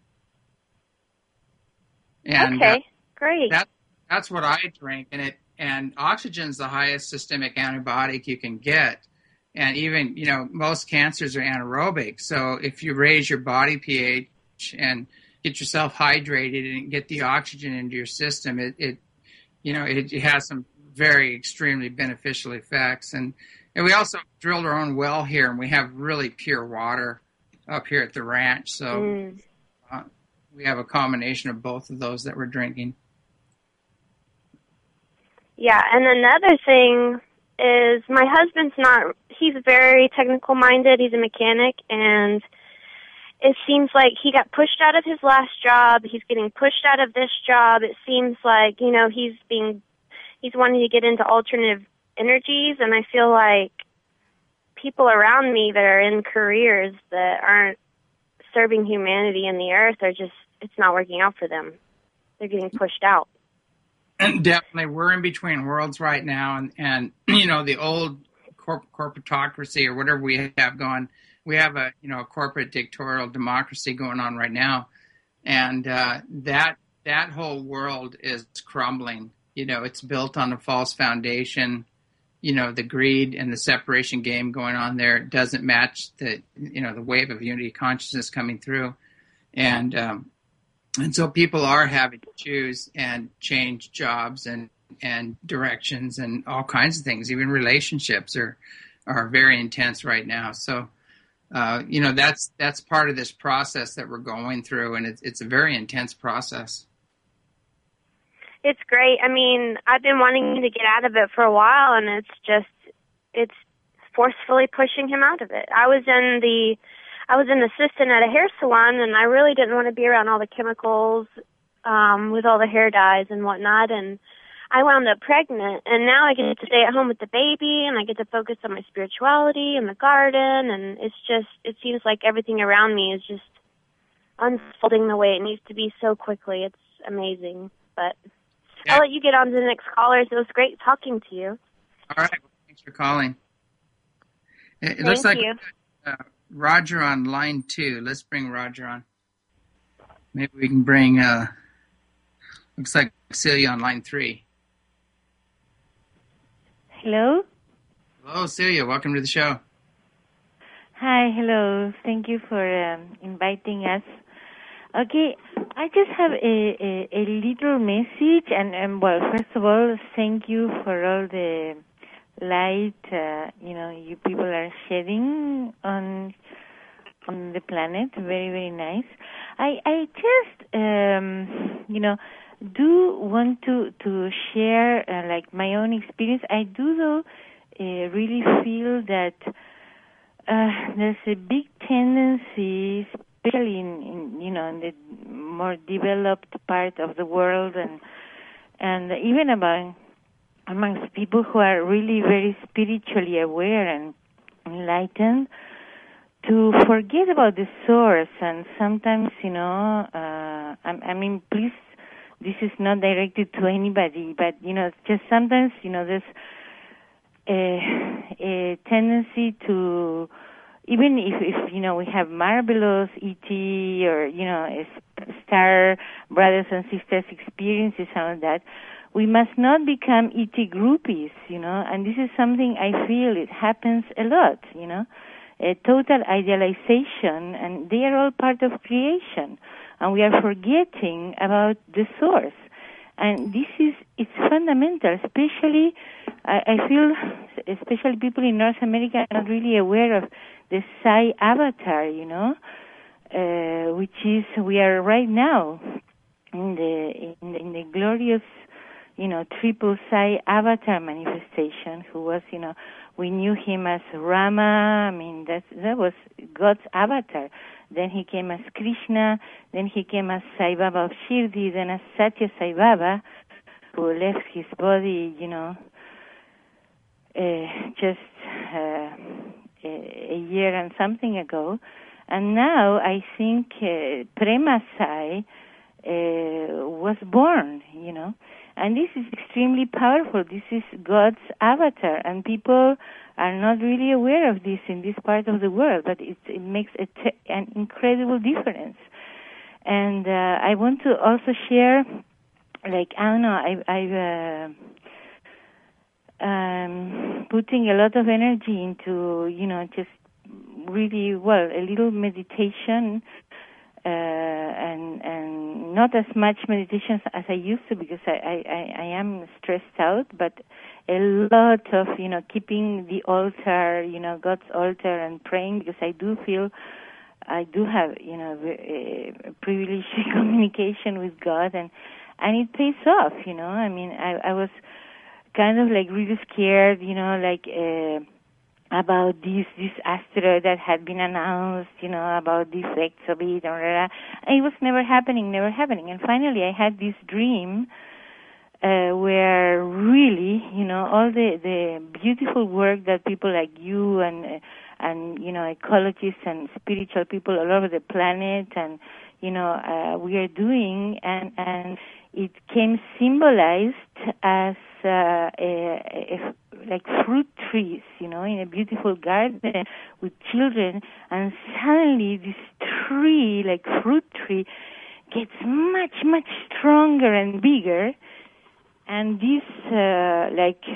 And okay, uh, great. That, that's what I drink, and it and oxygen's the highest systemic antibiotic you can get. And even, you know, most cancers are anaerobic. So if you raise your body pH and get yourself hydrated and get the oxygen into your system, it, it you know, it, it has some very extremely beneficial effects. And, and we also drilled our own well here, and we have really pure water up here at the ranch. So mm. uh, we have a combination of both of those that we're drinking. Yeah, and another thing is my husband's not, he's very technical minded, he's a mechanic, and it seems like he got pushed out of his last job, he's getting pushed out of this job, it seems like, you know, he's being, he's wanting to get into alternative energies, and I feel like people around me that are in careers that aren't serving humanity and the earth are just, it's not working out for them. They're getting pushed out. And definitely, we're in between worlds right now, and, and you know, the old corp- corporatocracy or whatever we have going, we have a, you know, a corporate dictatorial democracy going on right now, and uh, that that whole world is crumbling. You know, it's built on a false foundation, you know, the greed and the separation game going on there doesn't match the, you know, the wave of unity consciousness coming through. And, um, and so people are having to choose and change jobs and, and directions and all kinds of things. Even relationships are, are very intense right now. So, uh, you know, that's, that's part of this process that we're going through, and it's, it's a very intense process. It's great. I mean, I've been wanting to get out of it for a while, and it's just, it's forcefully pushing him out of it. I was in the, I was an assistant at a hair salon, and I really didn't want to be around all the chemicals, um, with all the hair dyes and whatnot, and I wound up pregnant, and now I get to stay at home with the baby, and I get to focus on my spirituality and the garden, and it's just, it seems like everything around me is just unfolding the way it needs to be so quickly. It's amazing, but yeah. I'll let you get on to the next callers. It was great talking to you. All right. Well, thanks for calling. It, it Thank looks like you. Uh, Roger on line two. Let's bring Roger on. Maybe we can bring, uh, looks like Celia on line three. Hello? Hello, Celia. Welcome to the show. Hi, hello. Thank you for um, inviting us. Okay, I just have a, a, a little message, and, and, well, first of all, thank you for all the light, uh, you know, you people are shedding on on the planet. Very, very nice. I, I just, um, you know, do want to, to share, uh, like, my own experience. I do, though, uh, really feel that uh, there's a big tendency, especially in, in, you know, in the more developed part of the world, and and even about amongst people who are really very spiritually aware and enlightened, to forget about the source. And sometimes, you know, uh, I, I mean, please, this is not directed to anybody, but, you know, just sometimes, you know, there's a, a tendency to, even if, if, you know, we have marvelous E T or, you know, star brothers and sisters experiences and all that, we must not become E T groupies, you know, and this is something I feel it happens a lot, you know, a total idealization, and they are all part of creation, and we are forgetting about the source. And this is, it's fundamental, especially, I, I feel, especially people in North America are not really aware of the Psi avatar, you know, uh, which is, we are right now in the, in the, in the glorious, you know, triple Psi avatar manifestation, who was, you know, we knew him as Rama. I mean, that that was God's avatar. Then he came as Krishna. Then he came as Sai Baba of Shirdi. Then as Satya Sai Baba, who left his body, you know, uh, just uh, a, a year and something ago. And now I think uh, Prema Sai uh, was born, you know. And this is extremely powerful. This is God's avatar, and people are not really aware of this in this part of the world, but it, it makes a t- an incredible difference. And uh, I want to also share, like, I don't know, I, I've uh, um, putting a lot of energy into, you know, just really, well, a little meditation, Uh, and and not as much meditation as I used to, because I, I, I am stressed out, but a lot of, you know, keeping the altar, you know, God's altar, and praying, because I do feel I do have, you know, a privileged communication with God, and, and it pays off, you know. I mean, I, I was kind of like really scared, you know, like, uh, about this this asteroid that had been announced, you know, about the effects of it, or it was never happening, never happening. And finally, I had this dream uh, where really, you know, all the the beautiful work that people like you and uh, and you know, ecologists and spiritual people all over the planet, and you know, uh, we are doing, and and it came symbolized as uh, a, a like fruit trees, you know, in a beautiful garden with children, and suddenly this tree, like fruit tree, gets much, much stronger and bigger, and this, uh, like,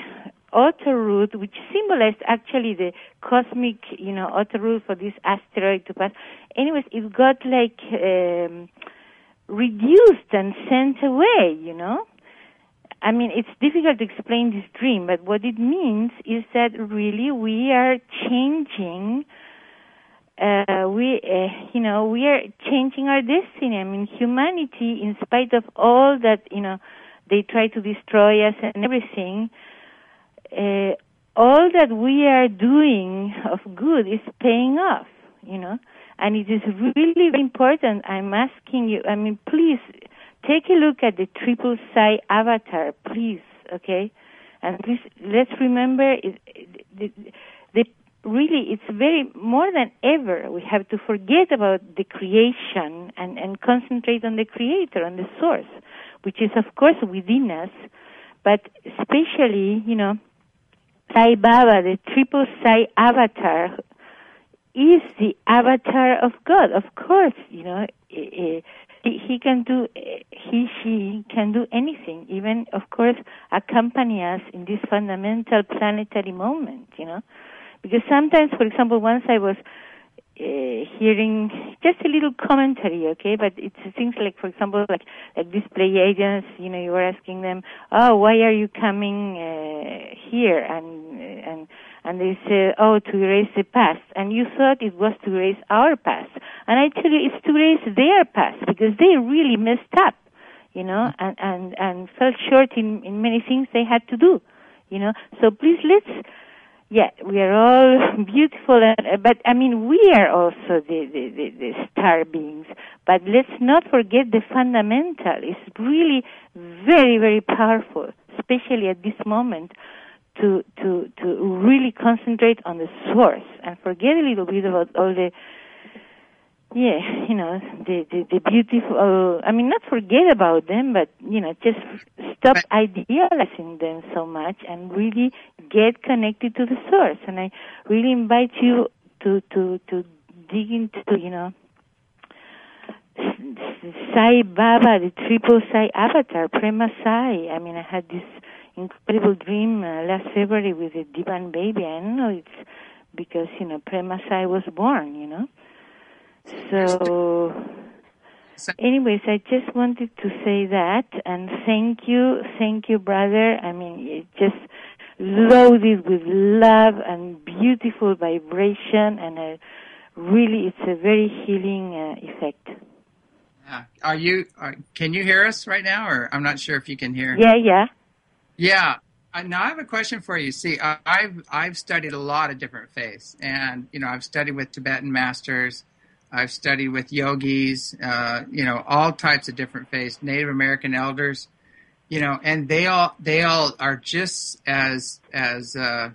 auto route, which symbolized actually the cosmic, you know, auto route for this asteroid to pass. Anyways, it got like um, reduced and sent away, you know. I mean, it's difficult to explain this dream, but what it means is that really we are changing. Uh, we, uh, you know, we are changing our destiny. I mean, humanity, in spite of all that, you know, they try to destroy us and everything, uh, all that we are doing of good is paying off, you know. And it is really important. I'm asking you, I mean, please take a look at the Triple Psi avatar, please, okay? And please, let's remember, it, the, the really, it's very, more than ever, we have to forget about the creation and, and concentrate on the creator, on the source, which is, of course, within us, but especially, you know, Sai Baba, the Triple Psi avatar, is the avatar of God. Of course, you know, he, he can do, he, she can do anything, even, of course, accompany us in this fundamental planetary moment, you know. Because sometimes, for example, once I was uh, hearing just a little commentary, okay, but it's things like, for example, like like these Pleiadians, you know, you were asking them, oh, why are you coming uh, here? And and and they said, oh, to erase the past. And you thought it was to erase our past. And I tell you, it's to erase their past, because they really messed up, you know, and, and, and fell short in, in many things they had to do, you know. So please, let's... Yeah, we are all beautiful, and, but I mean, we are also the, the, the, the star beings. But let's not forget the fundamental. It's really very, very powerful, especially at this moment, to to to really concentrate on the source and forget a little bit about all the, yeah, you know, the, the, the beautiful, I mean, not forget about them, but, you know, just stop idealizing them so much and really get connected to the source. And I really invite you to, to, to dig into, you know, Sai Baba, the Triple Psi avatar, Prema Sai. I mean, I had this incredible dream uh, last February with a Divan baby. I don't know, it's because, you know, Prema Sai was born, you know. So, anyways, I just wanted to say that, and thank you, thank you, brother. I mean, it just loaded with love and beautiful vibration, and a, really, it's a very healing uh, effect. Yeah. Are you? Are, can you hear us right now, or I'm not sure if you can hear? Yeah, yeah, yeah. Uh, now I have a question for you. See, I, I've I've studied a lot of different faiths, and you know, I've studied with Tibetan masters. I've studied with yogis, uh, you know, all types of different faiths, Native American elders, you know, and they all they all are just as as uh,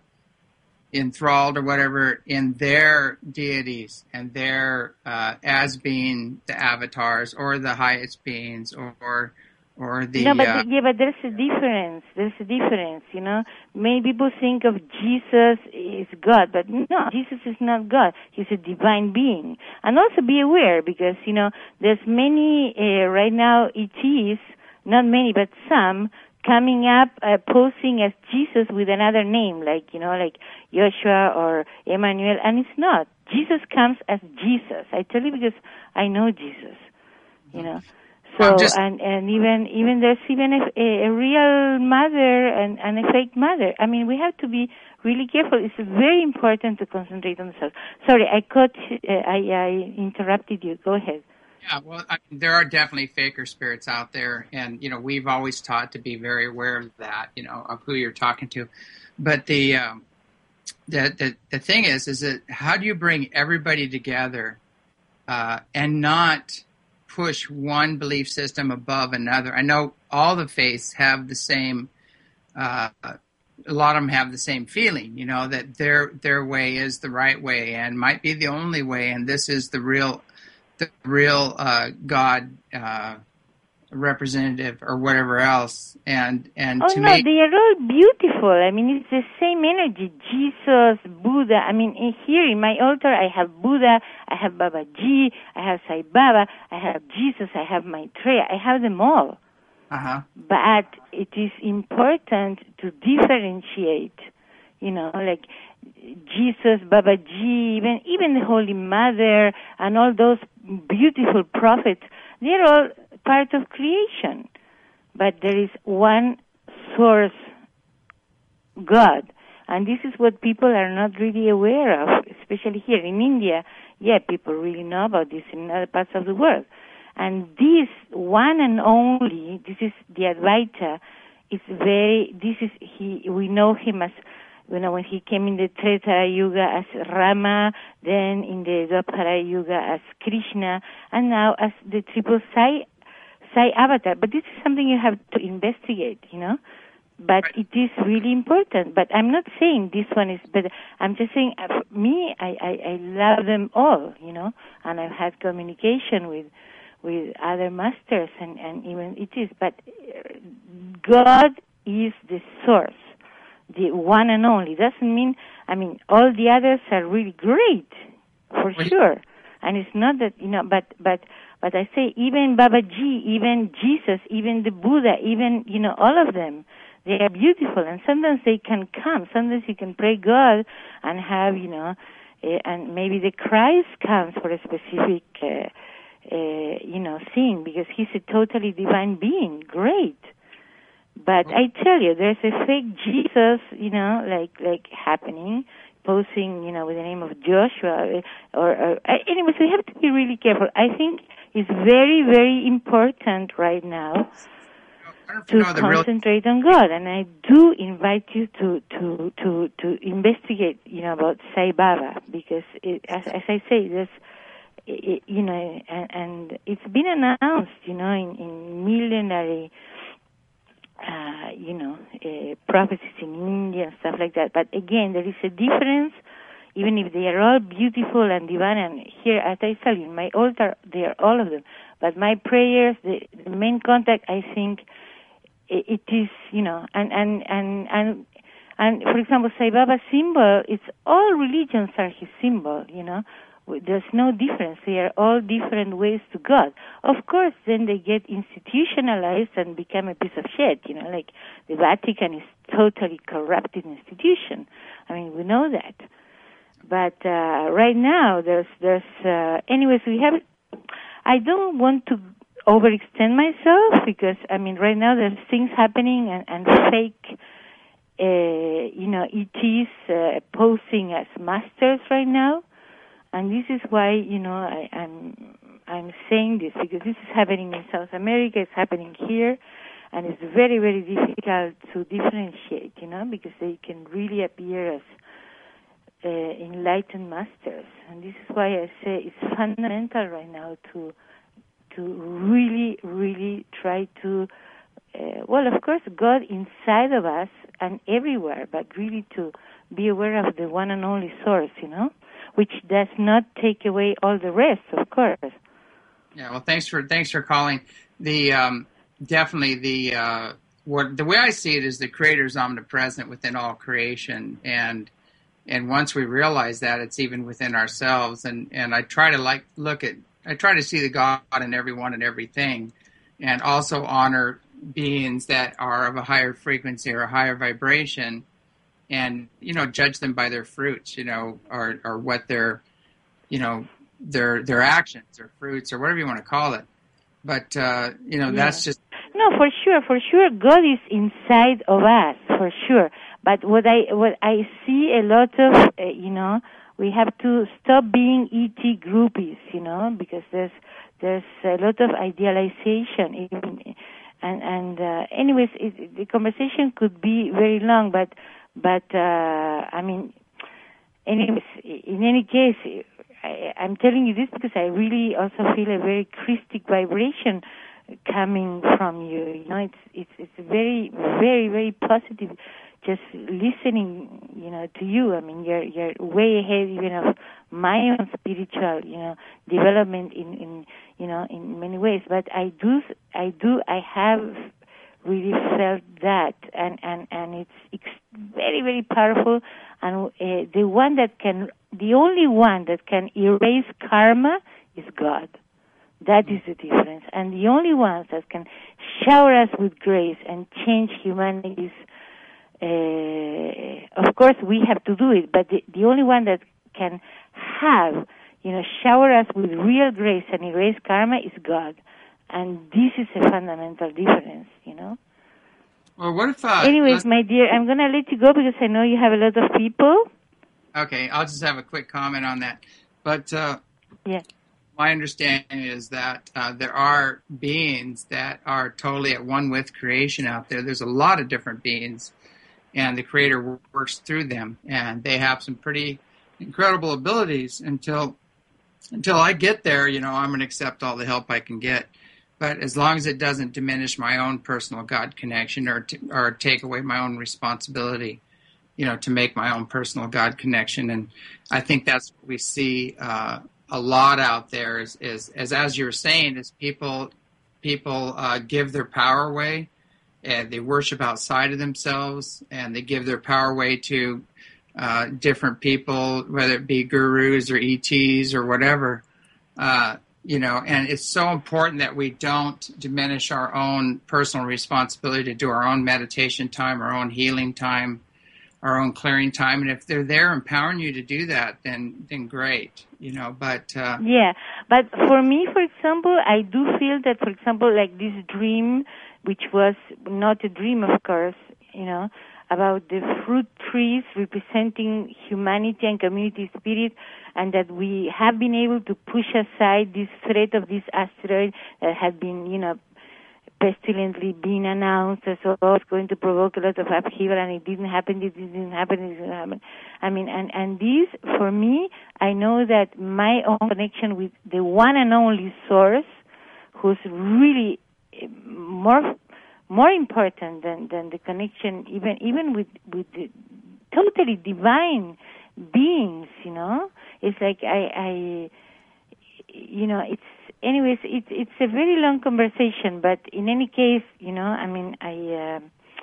enthralled or whatever in their deities and their uh, as being the avatars or the highest beings or or, or the no, but uh, yeah, but there's a difference. There's a difference, you know. Many people think of Jesus is God, but no, Jesus is not God. He's a divine being. And also be aware, because you know there's many uh, right now E Ts, not many, but some coming up uh, posing as Jesus with another name, like you know, like Joshua or Emmanuel, and it's not. Jesus comes as Jesus. I tell you because I know Jesus, you know. So just, and and even even there's even a, a real mother and, and a fake mother. I mean, we have to be really careful. It's very important to concentrate on the self. Sorry, I caught. Uh, I, I interrupted you. Go ahead. Yeah, well, I mean, there are definitely faker spirits out there, and you know we've always taught to be very aware of that. You know, of who you're talking to. But the um, the, the the thing is, is that how do you bring everybody together uh, and not push one belief system above another? I know all the faiths have the same, uh, a lot of them have the same feeling, you know, that their their way is the right way and might be the only way, and this is the real, the real uh, God uh, representative or whatever else. And and oh to no, make they are all beautiful. I mean, it's the same energy. Jesus, Buddha. I mean, in here in my altar, I have Buddha, I have Babaji, I have Sai Baba, I have Jesus, I have Maitreya. I have them all. Uh-huh. But it is important to differentiate, you know, like Jesus, Babaji, even even the Holy Mother, and all those beautiful prophets. They're all part of creation, but there is one source, God, and this is what people are not really aware of, especially here in India. Yeah, people really know about this in other parts of the world. And this one and only, this is the Advaita, is very, this is, he, we know him as, you know, when he came in the Treta Yuga as Rama, then in the Dwapara Yuga as Krishna, and now as the triple Sai, Sai avatar. But this is something you have to investigate, you know. But it is really important. But I'm not saying this one is better. I'm just saying, uh, for me, I, I, I love them all, you know, and I've had communication with with other masters, and, and even it is. But God is the source, the one and only. Doesn't mean, I mean, all the others are really great, for sure. And it's not that, you know, but, but, but I say even Babaji, even Jesus, even the Buddha, even, you know, all of them, they are beautiful. And sometimes they can come. Sometimes you can pray God and have, you know, uh, and maybe the Christ comes for a specific uh, Uh, you know, thing, because he's a totally divine being. Great. But I tell you, there's a fake Jesus, you know, like like happening, posing, you know, with the name of Joshua. Or, or anyways, we have to be really careful. I think it's very, very important right now to concentrate on God. And I do invite you to to to to investigate, you know, about Sai Baba, because it, as, as I say, there's It, you know, and, and it's been announced, you know, in, in millenary, uh, you know, uh, prophecies in India and stuff like that. But again, there is a difference, even if they are all beautiful and divine. And here, as I tell you, in my altar, they are all of them. But my prayers, the, the main contact, I think, it, it is, you know, and and and and. And for example, Sai Baba's symbol, it's all religions are his symbol, you know. There's no difference. They are all different ways to God. Of course, then they get institutionalized and become a piece of shit, you know, like the Vatican is totally corrupted institution. I mean, we know that. But uh, right now, there's, there's, uh, anyways, we have, I don't want to overextend myself because, I mean, right now there's things happening and, and fake, uh, you know, E Ts uh, posing as masters right now. And this is why, you know, I, I'm I'm saying this, because this is happening in South America, it's happening here, and it's very, very difficult to differentiate, you know, because they can really appear as uh, enlightened masters. And this is why I say it's fundamental right now to to really, really try to, uh, well, of course, God inside of us and everywhere, but really to be aware of the one and only source, you know, which does not take away all the rest, of course. Yeah, well, thanks for thanks for calling. The um, definitely the uh, what the way I see it is the Creator is omnipresent within all creation, and and once we realize that, it's even within ourselves. And, and I try to like look at I try to see the God in everyone and everything, and also honor beings that are of a higher frequency or a higher vibration. And, you know, judge them by their fruits, you know, or, or what their, you know, their their actions or fruits or whatever you want to call it. But, uh, you know, yeah. that's just... No, for sure, for sure, God is inside of us, for sure. But what I what I see a lot of, uh, you know, we have to stop being E T groupies, you know, because there's there's a lot of idealization. Even, and, and uh, anyways, it, the conversation could be very long, but... But, uh, I mean, anyways, in any case, I, I'm telling you this because I really also feel a very Christic vibration coming from you. You know, it's, it's, it's very, very, very positive just listening, you know, to you. I mean, you're, you're way ahead even of my own spiritual, you know, development in, in, you know, in many ways. But I do, I do, I have really felt that, and, and, and it's, it's very, very powerful, and uh, the one that can, the only one that can erase karma is God. That is the difference. And the only ones that can shower us with grace and change humanity's, uh, of course we have to do it, but the, the only one that can have, you know, shower us with real grace and erase karma is God. And this is a fundamental difference, you know. Well, what if... Uh, Anyways, my dear, I'm going to let you go because I know you have a lot of people. Okay, I'll just have a quick comment on that. But uh, yeah. my understanding is that uh, there are beings that are totally at one with creation out there. There's a lot of different beings, and the Creator works through them. And they have some pretty incredible abilities until until I get there, you know, I'm going to accept all the help I can get. But as long as it doesn't diminish my own personal God connection or t- or take away my own responsibility, you know, to make my own personal God connection. And I think that's what we see uh, a lot out there is, is, is, as you were saying, is people people uh, give their power away, and they worship outside of themselves, and they give their power away to uh, different people, whether it be gurus or E Ts or whatever. Uh, You know, and it's so important that we don't diminish our own personal responsibility to do our own meditation time, our own healing time, our own clearing time. And if they're there empowering you to do that, then then great, you know. But uh, yeah, but for me, for example, I do feel that, for example, like this dream, which was not a dream, of course, you know, about the fruit trees representing humanity and community spirit, and that we have been able to push aside this threat of this asteroid that had been, you know, pestilently being announced as oh, it's going to provoke a lot of upheaval, and it didn't happen, it didn't happen, it didn't happen. I mean, and, and this, for me, I know that my own connection with the one and only source, who's really more more important than, than the connection, even even with, with the totally divine beings, you know. It's like I, I, you know, it's, anyways, it's it's a very long conversation, but in any case, you know, I mean, I,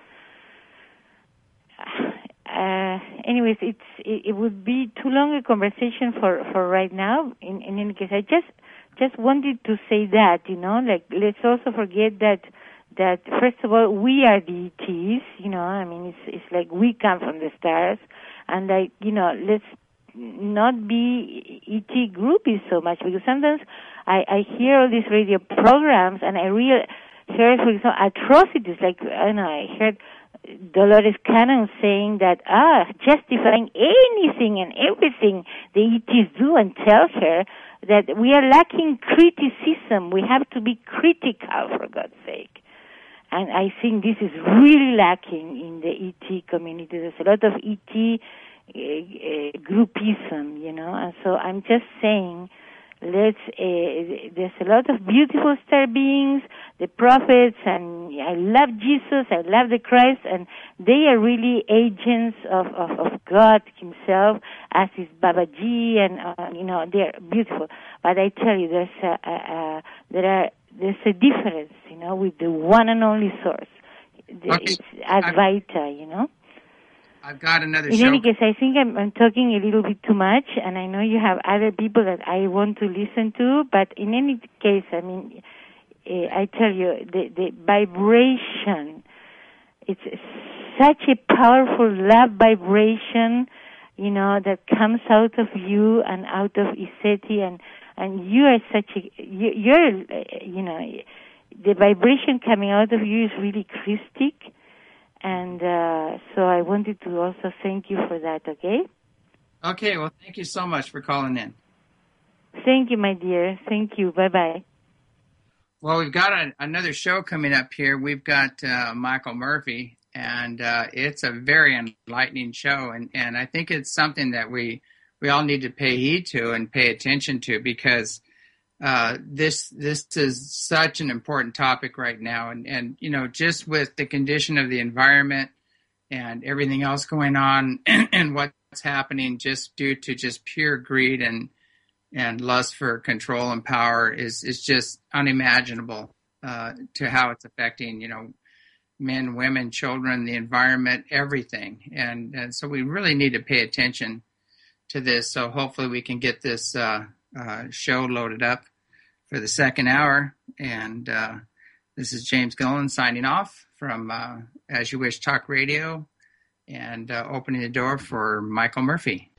uh, uh, anyways, it's, it, it would be too long a conversation for, for right now. In, in any case, I just, just wanted to say that, you know, like, let's also forget that, that first of all, we are the E Ts, you know, I mean, it's, it's like we come from the stars, and like, you know, let's not be E T groupies so much, because sometimes I, I hear all these radio programs and I really hear, for example, atrocities, like, I don't know, I heard Dolores Cannon saying that, ah, justifying anything and everything the E Ts do, and tells her that we are lacking criticism. We have to be critical, for God's sake. And I think this is really lacking in the E T community. There's a lot of E T uh, uh, groupism, you know, and so I'm just saying, let's, uh, there's a lot of beautiful star beings, the prophets, and I love Jesus, I love the Christ, and they are really agents of, of, of God himself, as is Babaji, and, uh, you know, they're beautiful. But I tell you, there's a, a, a, there are, there's a difference, you know, with the one and only source. The, okay. It's Advaita, you know. I've got another In show. any case, I think I'm, I'm talking a little bit too much, and I know you have other people that I want to listen to, but in any case, I mean, uh, I tell you, the, the vibration, it's such a powerful love vibration, you know, that comes out of you and out of Iseti, and, and you are such a, you, you're, you know, the vibration coming out of you is really Christic. And uh, so I wanted to also thank you for that, okay? Okay, well, thank you so much for calling in. Thank you, my dear. Thank you. Bye-bye. Well, we've got a, another show coming up here. We've got uh, Michael Murphy, and uh, it's a very enlightening show. And, and I think it's something that we, we all need to pay heed to and pay attention to, because Uh, this this is such an important topic right now, and, and you know, just with the condition of the environment and everything else going on, and, and what's happening just due to just pure greed and and lust for control and power is is just unimaginable uh, to how it's affecting, you know, men, women, children, the environment, everything, and and so we really need to pay attention to this. So hopefully we can get this uh, uh, show loaded up for the second hour. And uh, this is James Gillen signing off from uh, As You Wish Talk Radio and uh, opening the door for Michael Murphy.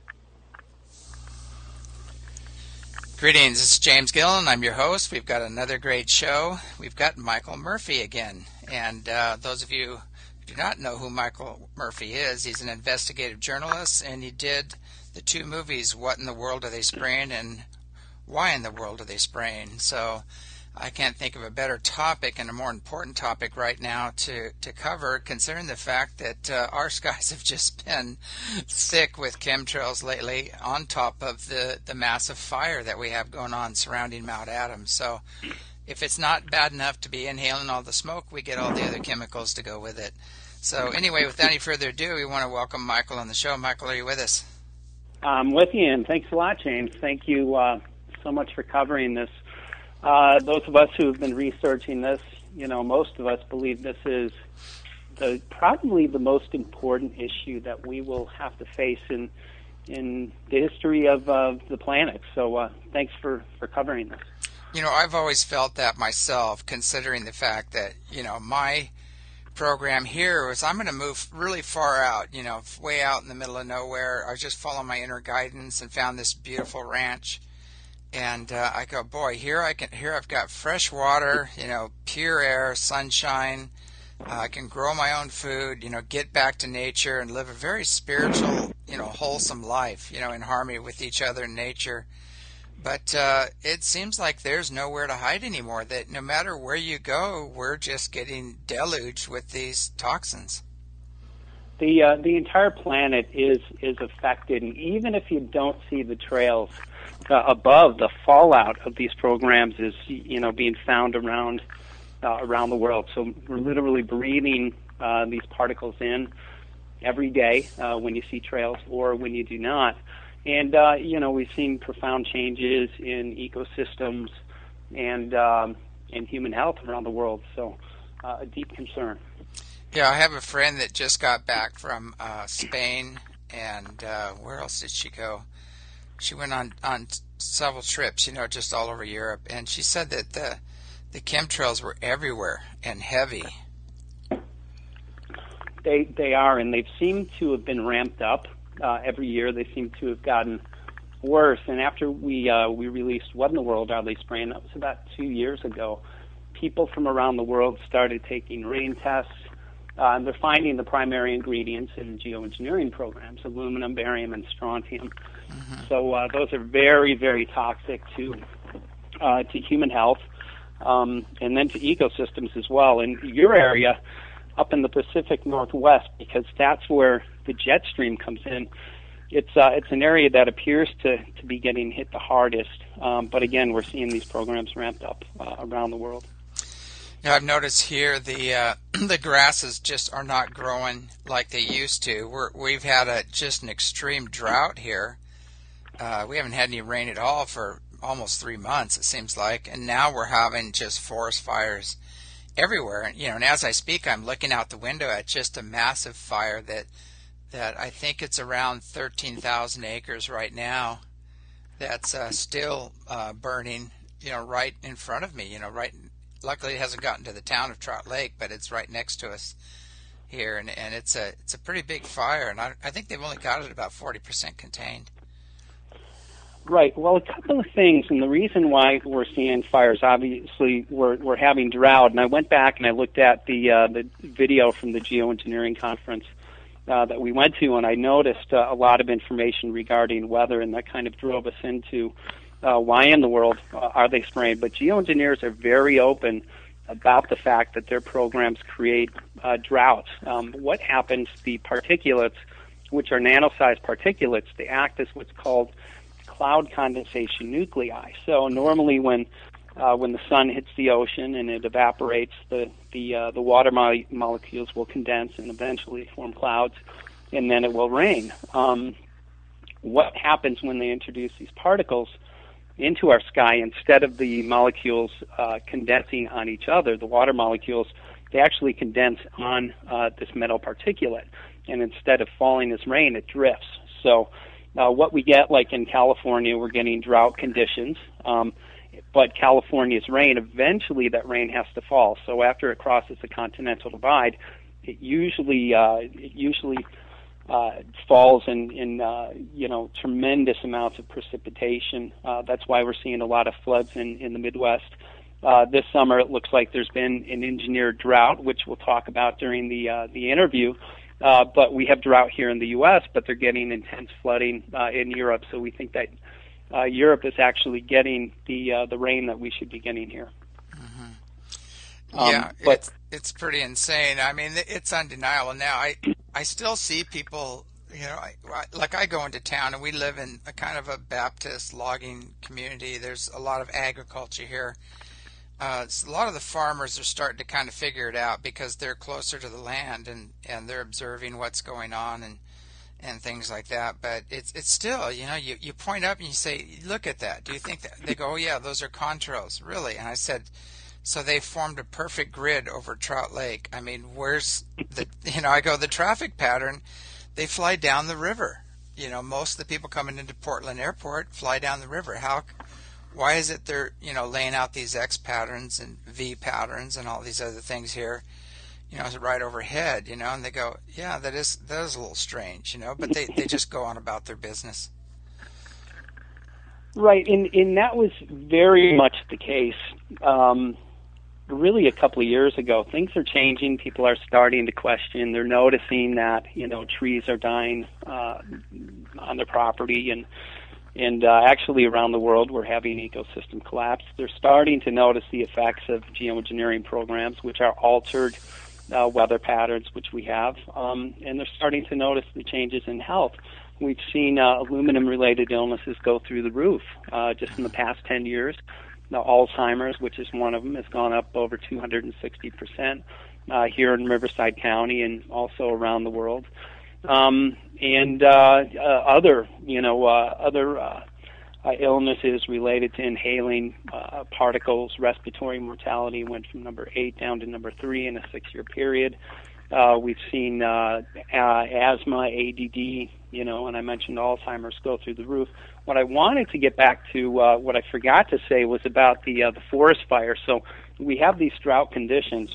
Greetings, this is James Gillen. I'm your host. We've got another great show. We've got Michael Murphy again. And uh, those of you who do not know who Michael Murphy is, he's an investigative journalist, and he did the two movies, What in the World Are They Spraying and Why in the World Are They Spraying? So I can't think of a better topic and a more important topic right now to, to cover, considering the fact that uh, our skies have just been thick with chemtrails lately, on top of the, the massive fire that we have going on surrounding Mount Adams. So if it's not bad enough to be inhaling all the smoke, we get all the other chemicals to go with it. So anyway, without any further ado, we want to welcome Michael on the show. Michael, are you with us? I'm with you, and thanks a lot, James. Thank you uh, so much for covering this. Uh, those of us who have been researching this, you know, most of us believe this is the probably the most important issue that we will have to face in in the history of uh, the planet. So uh, thanks for, for covering this. You know, I've always felt that myself, considering the fact that, you know, my program here was I'm going to move really far out, you know, way out in the middle of nowhere. I just followed my inner guidance and found this beautiful ranch. And uh, I go, boy, here I can. Here I've got fresh water, you know, pure air, sunshine. Uh, I can grow my own food, you know, get back to nature and live a very spiritual, you know, wholesome life, you know, in harmony with each other and nature. But uh, it seems like there's nowhere to hide anymore. That no matter where you go, we're just getting deluged with these toxins. The uh, the entire planet is is affected, and even if you don't see the trails uh, above, the fallout of these programs is, you know, being found around uh, around the world. So we're literally breathing uh, these particles in every day uh, when you see trails or when you do not. And uh, you know, we've seen profound changes in ecosystems and um, and human health around the world. So uh, a deep concern. Yeah, I have a friend that just got back from uh, Spain, and uh, where else did she go? She went on, on several trips, you know, just all over Europe, and she said that the the chemtrails were everywhere and heavy. They they are, and they've seemed to have been ramped up uh, every year. They seem to have gotten worse. And after we uh, we released What in the World Are They Spraying? That was about two years ago. People from around the world started taking rain tests. Uh, and they're finding the primary ingredients in geoengineering programs, aluminum, barium, and strontium. Mm-hmm. So uh, those are very, very toxic to uh, to human health, um, and then to ecosystems as well. In your area, up in the Pacific Northwest, because that's where the jet stream comes in, it's uh, it's an area that appears to, to be getting hit the hardest. Um, but again, we're seeing these programs ramped up uh, around the world. Now, I've noticed here the uh, the grasses just are not growing like they used to. We're, we've had a just an extreme drought here. Uh, we haven't had any rain at all for almost three months, it seems like, and now we're having just forest fires everywhere. And, you know, and as I speak, I'm looking out the window at just a massive fire that that I think it's around thirteen thousand acres right now. That's uh, still uh, burning, you know, right in front of me. You know, right. Luckily, it hasn't gotten to the town of Trout Lake, but it's right next to us here, and, and it's a it's a pretty big fire, and I, I think they've only got it about forty percent contained. Right. Well, a couple of things, and the reason why we're seeing fires, obviously, we're we're having drought, and I went back and I looked at the uh, the video from the geoengineering conference uh, that we went to, and I noticed uh, a lot of information regarding weather, and that kind of drove us into Uh, why in the world uh, are they spraying? But geoengineers are very open about the fact that their programs create uh, droughts. Um, what happens, the particulates, which are nano-sized particulates, they act as what's called cloud condensation nuclei. So normally when uh, when the sun hits the ocean and it evaporates, the, the, uh, the water mo- molecules will condense and eventually form clouds, and then it will rain. Um, what happens when they introduce these particles into our sky? Instead of the molecules uh, condensing on each other, the water molecules, they actually condense on uh, this metal particulate, and instead of falling as rain, it drifts. So uh, what we get, like in California, we're getting drought conditions, um, but California's rain, eventually that rain has to fall. So after it crosses the Continental Divide, it usually uh, it usually uh, falls in, in uh, you know tremendous amounts of precipitation. Uh, that's why we're seeing a lot of floods in, in the Midwest. Uh, this summer, it looks like there's been an engineered drought, which we'll talk about during the uh, the interview. Uh, but we have drought here in the U S, but they're getting intense flooding uh, in Europe. So we think that uh, Europe is actually getting the uh, the rain that we should be getting here. Mm-hmm. Um, yeah, but, it's it's pretty insane. I mean, it's undeniable. Now, I I still see people. You know, I, like I go into town, and we live in a kind of a Baptist logging community. There's a lot of agriculture here. Uh, a lot of the farmers are starting to kind of figure it out because they're closer to the land and, and they're observing what's going on and and things like that. But it's it's still, you know, you, you point up and you say, look at that. Do you think that? They go, oh, yeah, those are contrails. Really? And I said, so they formed a perfect grid over Trout Lake. I mean, where's the, you know, I go, the traffic pattern, they fly down the river. You know, most of the people coming into Portland Airport fly down the river. How... Why is it they're, you know, laying out these X patterns and V patterns and all these other things here, you know, right overhead, you know, and they go, yeah, that is that is a little strange, you know, but they, they just go on about their business. Right, and, and that was very much the case. Um, really a couple of years ago, things are changing. People are starting to question. They're noticing that, you know, trees are dying uh, on their property and And uh, actually around the world, we're having ecosystem collapse. They're starting to notice the effects of geoengineering programs, which are altered uh, weather patterns, which we have. Um, and they're starting to notice the changes in health. We've seen uh, aluminum-related illnesses go through the roof uh, just in the past ten years. Now, Alzheimer's, which is one of them, has gone up over two hundred sixty percent uh, here in Riverside County and also around the world. Um, and uh, uh, other, you know, uh, other uh, uh, illnesses related to inhaling uh, particles. Respiratory mortality went from number eight down to number three in a six-year period. Uh, we've seen uh, uh, asthma, A D D, you know, and I mentioned Alzheimer's go through the roof. What I wanted to get back to, uh, what I forgot to say, was about the uh, the forest fire. So we have these drought conditions.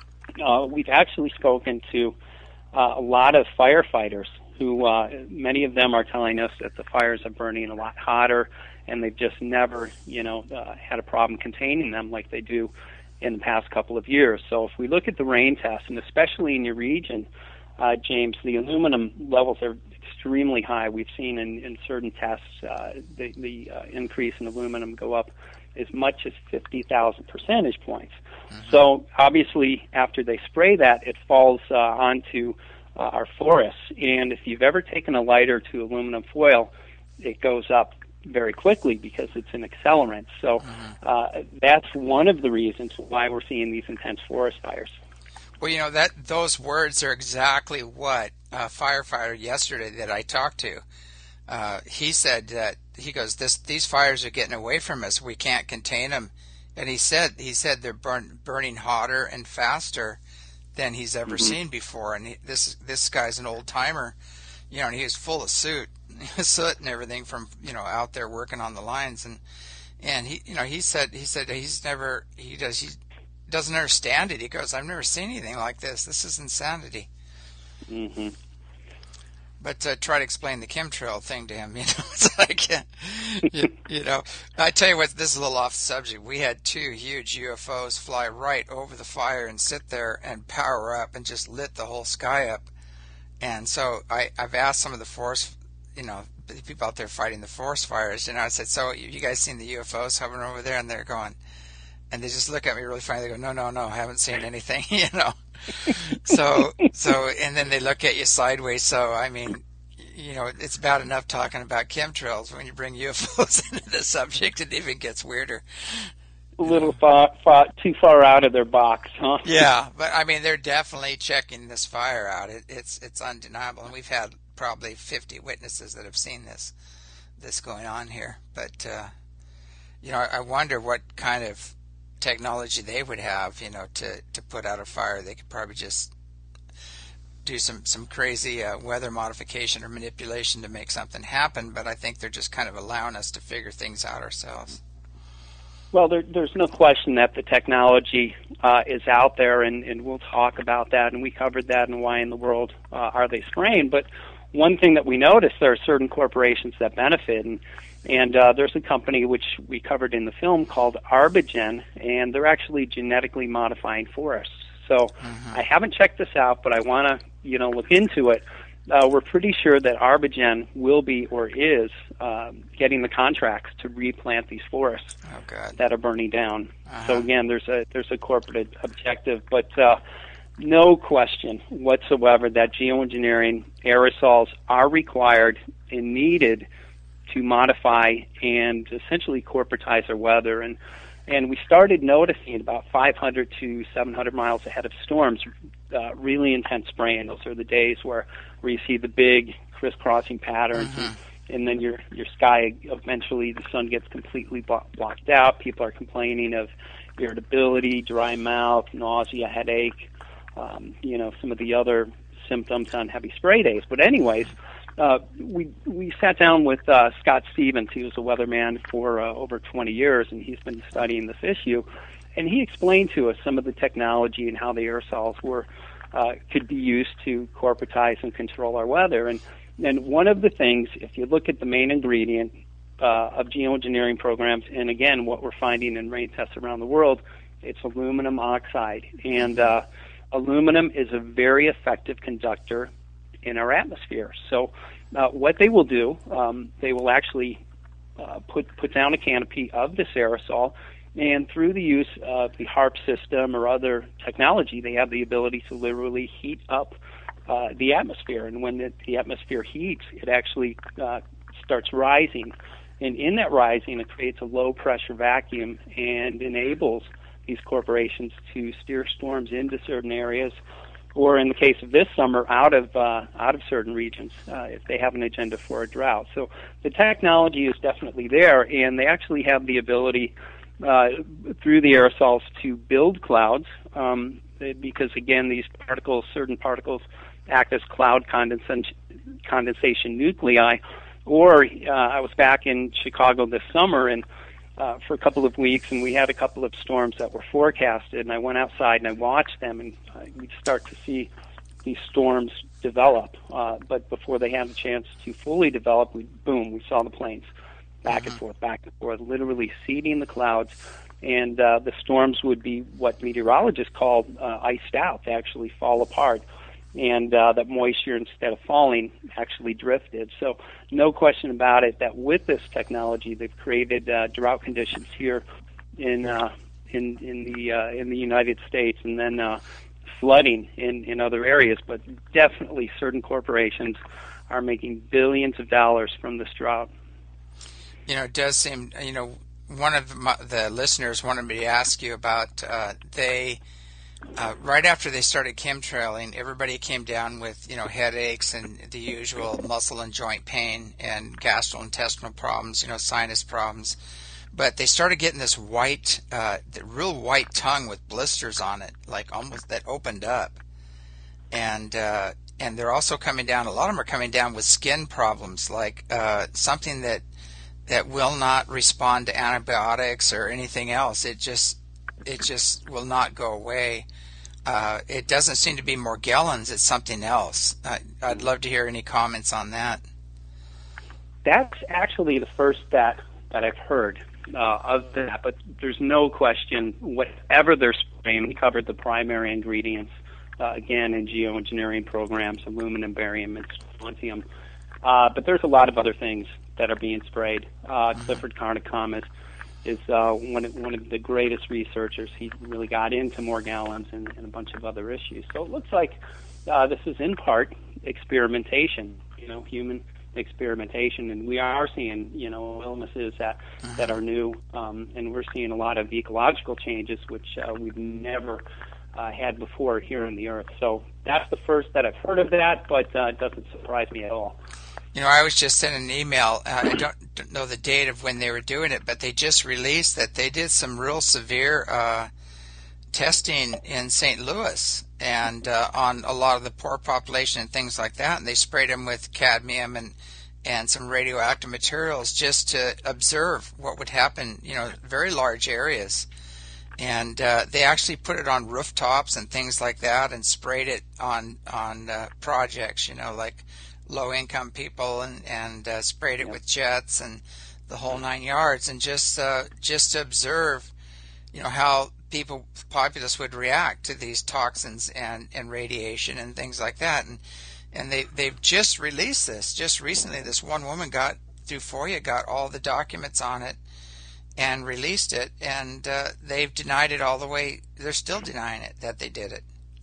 Uh, we've actually spoken to Uh, a lot of firefighters who, uh, many of them are telling us that the fires are burning a lot hotter and they've just never, you know, uh, had a problem containing them like they do in the past couple of years. So if we look at the rain tests, and especially in your region, uh, James, the aluminum levels are extremely high. We've seen in, in certain tests uh, the, the uh, increase in aluminum go up as much as fifty thousand percentage points. Mm-hmm. So obviously, after they spray that, it falls uh, onto uh, our forests. And if you've ever taken a lighter to aluminum foil, it goes up very quickly because it's an accelerant. So mm-hmm. uh, that's one of the reasons why we're seeing these intense forest fires. Well, you know, that those words are exactly what a firefighter yesterday that I talked to, uh, he said that, he goes, this, these fires are getting away from us. We can't contain them. And he said, he said they're burn, burning hotter and faster than he's ever mm-hmm. seen before. And he, this, this guy's an old timer, you know, and he was full of soot, soot and everything from, you know, out there working on the lines. And, and he, you know, he said, he said he's never, he does, he doesn't understand it. He goes, I've never seen anything like this. This is insanity. Mm-hmm. But uh, try to explain the chemtrail thing to him, you know, it's like, you, you know, I tell you what, this is a little off the subject. We had two huge U F Os fly right over the fire and sit there and power up and just lit the whole sky up. And so I, I've asked some of the forest, you know, the people out there fighting the forest fires, you know, I said, so you guys seen the U F Os hovering over there? And they're going, and they just look at me really funny. They go, no, no, no, I haven't seen anything, you know. so, so, and then they look at you sideways. So, I mean, you know, it's bad enough talking about chemtrails. When you bring U F Os into the subject, it even gets weirder. A little far, far, too far out of their box, huh? Yeah, but I mean, they're definitely checking this fire out. It, it's it's undeniable, and we've had probably fifty witnesses that have seen this this going on here. But uh, you know, I, I wonder what kind of technology they would have, you know, to, to put out a fire. They could probably just do some, some crazy uh, weather modification or manipulation to make something happen, but I think they're just kind of allowing us to figure things out ourselves. Well, there, there's no question that the technology uh, is out there, and, and we'll talk about that, and we covered that and why in the world uh, are they spraying. But one thing that we noticed, there are certain corporations that benefit, and, and uh, there's a company which we covered in the film called Arbigen, and they're actually genetically modifying forests. So mm-hmm. I haven't checked this out, but I want to you know look into it. Uh, we're pretty sure that Arbigen will be or is uh, getting the contracts to replant these forests oh, God. that are burning down. Uh-huh. So again, there's a there's a corporate objective, but uh, no question whatsoever that geoengineering aerosols are required and needed to modify and essentially corporatize our weather. And and we started noticing about five hundred to seven hundred miles ahead of storms, uh, really intense spraying. Those are the days where, where you see the big crisscrossing patterns, mm-hmm. and, and then your your sky, eventually the sun gets completely blo- blocked out. People are complaining of irritability, dry mouth, nausea, headache, um, you know, some of the other symptoms on heavy spray days. But anyways, uh, we we sat down with uh, Scott Stevens. He was a weatherman for uh, over twenty years, and he's been studying this issue. And he explained to us some of the technology and how the aerosols were uh, could be used to corporatize and control our weather. And and one of the things, if you look at the main ingredient uh, of geoengineering programs, and again, what we're finding in rain tests around the world, it's aluminum oxide. And uh, aluminum is a very effective conductor in our atmosphere. So uh, what they will do, um, they will actually uh, put put down a canopy of this aerosol, and through the use of the HARP system or other technology, they have the ability to literally heat up uh, the atmosphere. And when the, the atmosphere heats, it actually uh, starts rising. And in that rising, it creates a low-pressure vacuum and enables these corporations to steer storms into certain areas, or in the case of this summer, out of uh, out of certain regions, uh, if they have an agenda for a drought. So the technology is definitely there, and they actually have the ability uh, through the aerosols to build clouds, um, because again, these particles, certain particles, act as cloud condensation, condensation nuclei. Or uh, I was back in Chicago this summer, and Uh, for a couple of weeks, and we had a couple of storms that were forecasted, and I went outside and I watched them, and uh, we'd start to see these storms develop. Uh, but before they had a chance to fully develop, we boom, we saw the planes back mm-hmm. and forth, back and forth, literally seeding the clouds, and uh, the storms would be what meteorologists call uh, iced out. They actually fall apart, and uh, that moisture, instead of falling, actually drifted. So no question about it that with this technology, they've created uh, drought conditions here in uh, in in the uh, in the United States, and then uh, flooding in, in other areas. But definitely, certain corporations are making billions of dollars from this drought. You know, it does seem. You know, one of my, the listeners wanted me to ask you about uh, they. Uh, right after they started chemtrailing, everybody came down with, you know, headaches and the usual muscle and joint pain and gastrointestinal problems, you know, sinus problems. But they started getting this white, uh, the real white tongue with blisters on it, like almost that opened up. And uh, and they're also coming down, a lot of them are coming down with skin problems, like uh, something that that will not respond to antibiotics or anything else. It just it just will not go away. Uh, it doesn't seem to be Morgellons. It's something else. I, I'd love to hear any comments on that. That's actually the first that that I've heard uh, of that, but there's no question, whatever they're spraying, we covered the primary ingredients, uh, again, in geoengineering programs, aluminum, barium, and strontium. Uh, but there's a lot of other things that are being sprayed. Uh, mm-hmm. Clifford Carnicom is is uh, one of, one of the greatest researchers. He really got into Morgellons and, and a bunch of other issues. So it looks like uh, this is in part experimentation, you know, human experimentation, and we are seeing, you know, illnesses that uh-huh. that are new, um, and we're seeing a lot of ecological changes which uh, we've never uh, had before here on the Earth. So that's the first that I've heard of that, but uh, it doesn't surprise me at all. You know, I was just sent an email. Uh, I don't, don't know the date of when they were doing it, but they just released that they did some real severe uh, testing in Saint Louis and uh, on a lot of the poor population and things like that, and they sprayed them with cadmium and and some radioactive materials just to observe what would happen, you know, very large areas. And uh, they actually put it on rooftops and things like that and sprayed it on on uh, projects, you know, like low-income people, and, and uh, sprayed it yep. with jets and the whole nine yards, and just uh, just to observe, you know, how people, populace would react to these toxins and, and radiation and things like that. And and they, they've just released this. Just recently, this one woman got, through FOIA, got all the documents on it and released it, and uh, they've denied it all the way. They're still denying it, that they did it.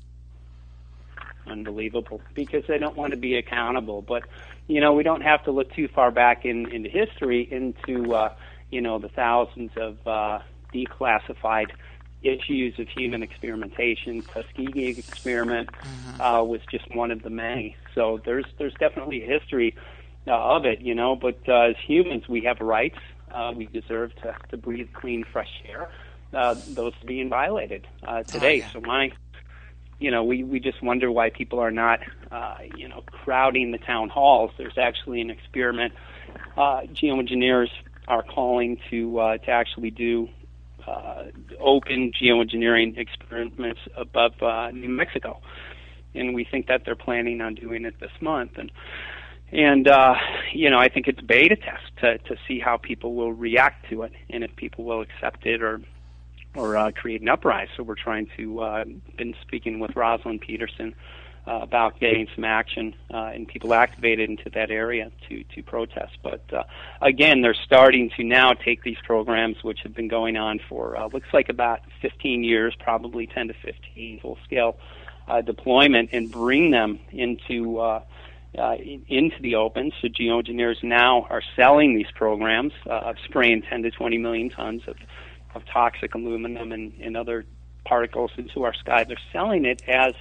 Unbelievable, because they don't want to be accountable. But, you know, we don't have to look too far back in, into history, into, uh, you know, the thousands of uh, declassified issues of human experimentation. Tuskegee experiment mm-hmm. uh, was just one of the many. So there's there's definitely a history uh, of it, you know. But uh, as humans, we have rights. Uh, we deserve to, to breathe clean, fresh air. Uh, those are being violated uh, today. Oh, yeah. So my, you know, we, we just wonder why people are not, uh, you know, crowding the town halls. There's actually an experiment. Uh, geoengineers are calling to uh, to actually do uh, open geoengineering experiments above uh, New Mexico, and we think that they're planning on doing it this month. And and uh, you know, I think it's beta test to to see how people will react to it, and if people will accept it or or uh, create an uprising. So we're trying to uh, been speaking with Rosalind Peterson uh, about getting some action uh, and people activated into that area to to protest. But uh, again, they're starting to now take these programs, which have been going on for uh, looks like about fifteen years, probably ten to fifteen full scale uh, deployment, and bring them into uh, uh, into the open. So geoengineers now are selling these programs uh, of spraying ten to twenty million tons of of toxic aluminum and, and other particles into our sky. They're selling it as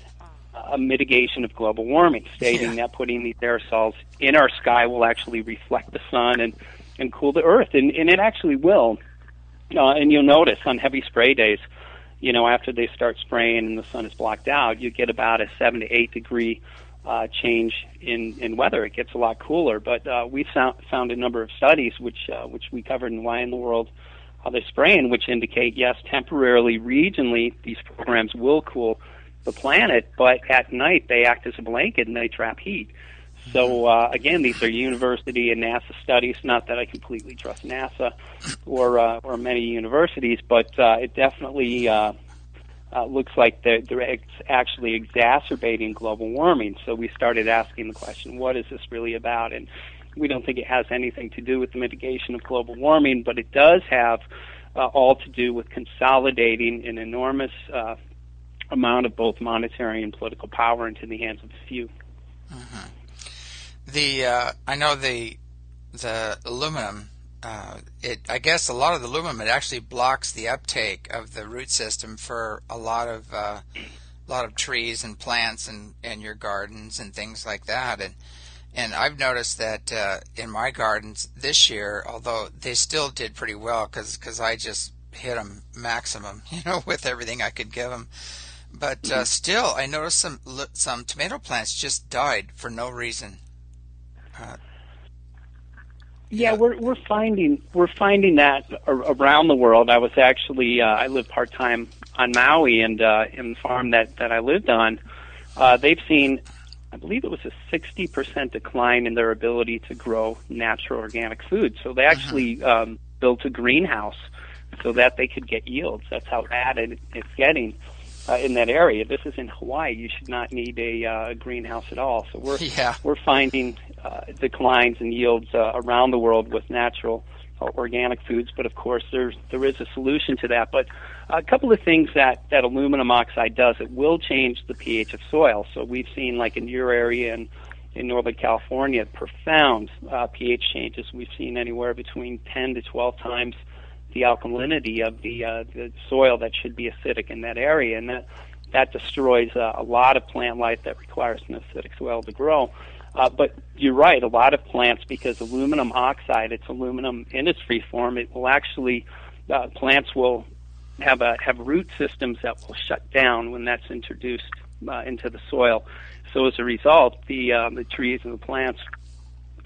a mitigation of global warming, stating yeah. that putting these aerosols in our sky will actually reflect the sun and, and cool the earth. And, and it actually will. Uh, and you'll notice on heavy spray days, you know, after they start spraying and the sun is blocked out, you get about a seven to eight degree uh, change in, in weather. It gets a lot cooler. But uh, we found, found a number of studies, which, uh, which we covered in Why in the World How They're Spraying, which indicate, yes, temporarily, regionally, these programs will cool the planet, but at night they act as a blanket and they trap heat. So, uh, again, these are university and NASA studies, not that I completely trust NASA or uh, or many universities, but uh, it definitely uh, uh, looks like they're, they're ex- actually exacerbating global warming. So we started asking the question, what is this really about? And we don't think it has anything to do with the mitigation of global warming, but it does have uh, all to do with consolidating an enormous uh, amount of both monetary and political power into the hands of a few. Mm-hmm. The uh, I know the the aluminum. Uh, it I guess a lot of the aluminum, it actually blocks the uptake of the root system for a lot of uh, a lot of trees and plants and, and your gardens and things like that. And And I've noticed that uh, in my gardens this year, although they still did pretty well because because I just hit them maximum, you know, with everything I could give them. But uh, still, I noticed some some tomato plants just died for no reason. Uh, yeah, we're we're finding we're finding that around the world. I was actually uh, I live part time on Maui, and uh, in the farm that that I lived on, uh, they've seen, I believe it was a sixty percent decline in their ability to grow natural organic food. So they actually uh-huh. um, built a greenhouse so that they could get yields. That's how bad it, it's getting uh, in that area. This is in Hawaii. You should not need a uh, greenhouse at all. So we're yeah. we're finding uh, declines in yields uh, around the world with natural uh, organic foods. But of course, there's there is a solution to that. But a couple of things that, that aluminum oxide does, it will change the pH of soil. So we've seen, like in your area and in Northern California, profound uh, pH changes. We've seen anywhere between ten to twelve times the alkalinity of the uh, the soil that should be acidic in that area, and that that destroys uh, a lot of plant life that requires an acidic soil to grow. Uh, but you're right, a lot of plants, because aluminum oxide, it's aluminum in its free form, it will actually, uh, plants will have a have root systems that will shut down when that's introduced uh, into the soil. So as a result, the uh, the trees and the plants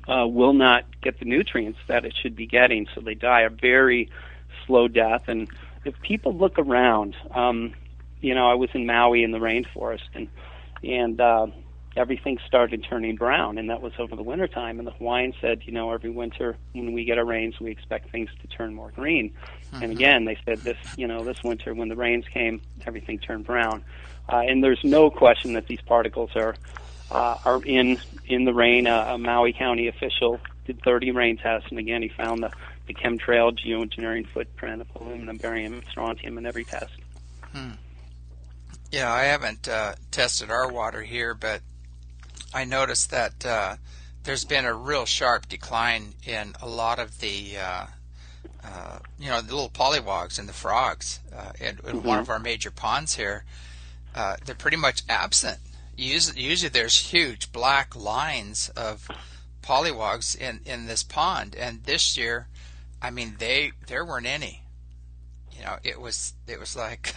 uh, will not get the nutrients that it should be getting, so they die a very slow death. And if people look around, um, you know, I was in Maui in the rainforest, and and uh, everything started turning brown, and that was over the wintertime. And the Hawaiians said, you know, every winter when we get our rains, we expect things to turn more green. Mm-hmm. And again, they said this, you know, this winter when the rains came, everything turned brown. Uh, and there's no question that these particles are uh, are in in the rain. Uh, a Maui County official did thirty rain tests, and again, he found the, the chemtrail geoengineering footprint of aluminum, barium, and strontium in every test. Hmm. Yeah, I haven't uh, tested our water here, but I noticed that uh, there's been a real sharp decline in a lot of the, uh, uh, you know, the little polywogs and the frogs uh, in, in mm-hmm. one of our major ponds here. Uh, they're pretty much absent. Usually, usually there's huge black lines of polywogs in, in this pond, and this year, I mean, they there weren't any. You know, it was it was like,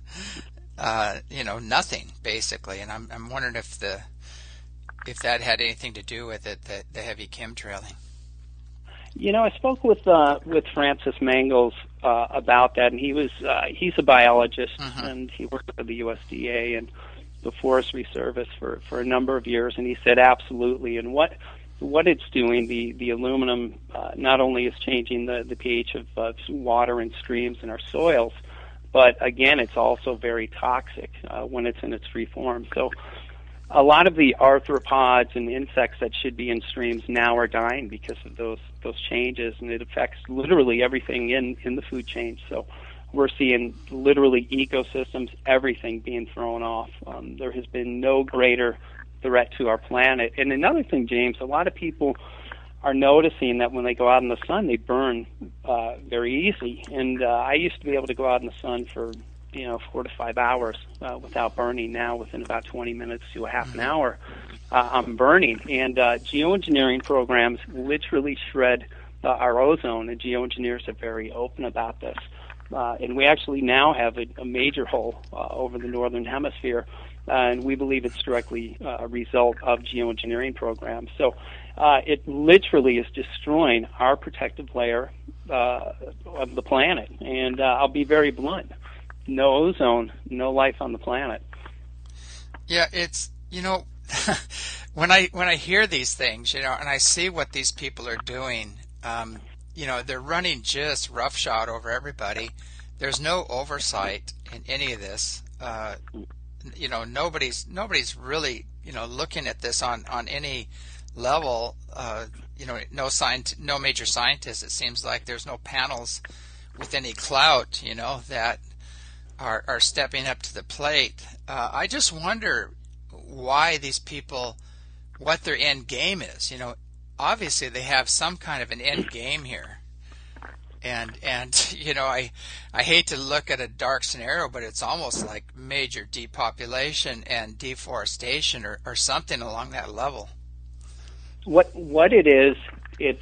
uh, you know, nothing basically. And I'm I'm wondering if the if that had anything to do with it, the, the heavy chemtrailing. You know, I spoke with uh, with Francis Mangels uh, about that, and he was uh, he's a biologist, uh-huh. and he worked for the U S D A and the Forestry Service for, for a number of years, and he said absolutely. And what what it's doing, the the aluminum uh, not only is changing the, the pH of uh, water and streams in our soils, but again, it's also very toxic uh, when it's in its free form. So a lot of the arthropods and insects that should be in streams now are dying because of those those changes, and it affects literally everything in, in the food chain. So we're seeing literally ecosystems, everything being thrown off. Um, there has been no greater threat to our planet. And another thing, James, a lot of people are noticing that when they go out in the sun, they burn uh, very easy. And uh, I used to be able to go out in the sun for you know, four to five hours uh, without burning. Now, within about twenty minutes to a half an hour, uh, I'm burning. And uh, geoengineering programs literally shred uh, our ozone, and geoengineers are very open about this. Uh, and we actually now have a, a major hole uh, over the northern hemisphere, uh, and we believe it's directly uh, a result of geoengineering programs. So uh, it literally is destroying our protective layer uh, of the planet. And uh, I'll be very blunt. No ozone, no life on the planet. Yeah, it's, you know, when I when I hear these things, you know, and I see what these people are doing, um, you know, they're running just roughshod over everybody. There's no oversight in any of this. Uh, you know, nobody's nobody's really, you know, looking at this on, on any level. Uh, you know, no scient- no major scientists. It seems like there's no panels with any clout, you know, that are are stepping up to the plate. Uh, I just wonder why these people, what their end game is. You know, obviously they have some kind of an end game here, and and you know, I I hate to look at a dark scenario, but it's almost like major depopulation and deforestation, or, or something along that level. What what it is, it's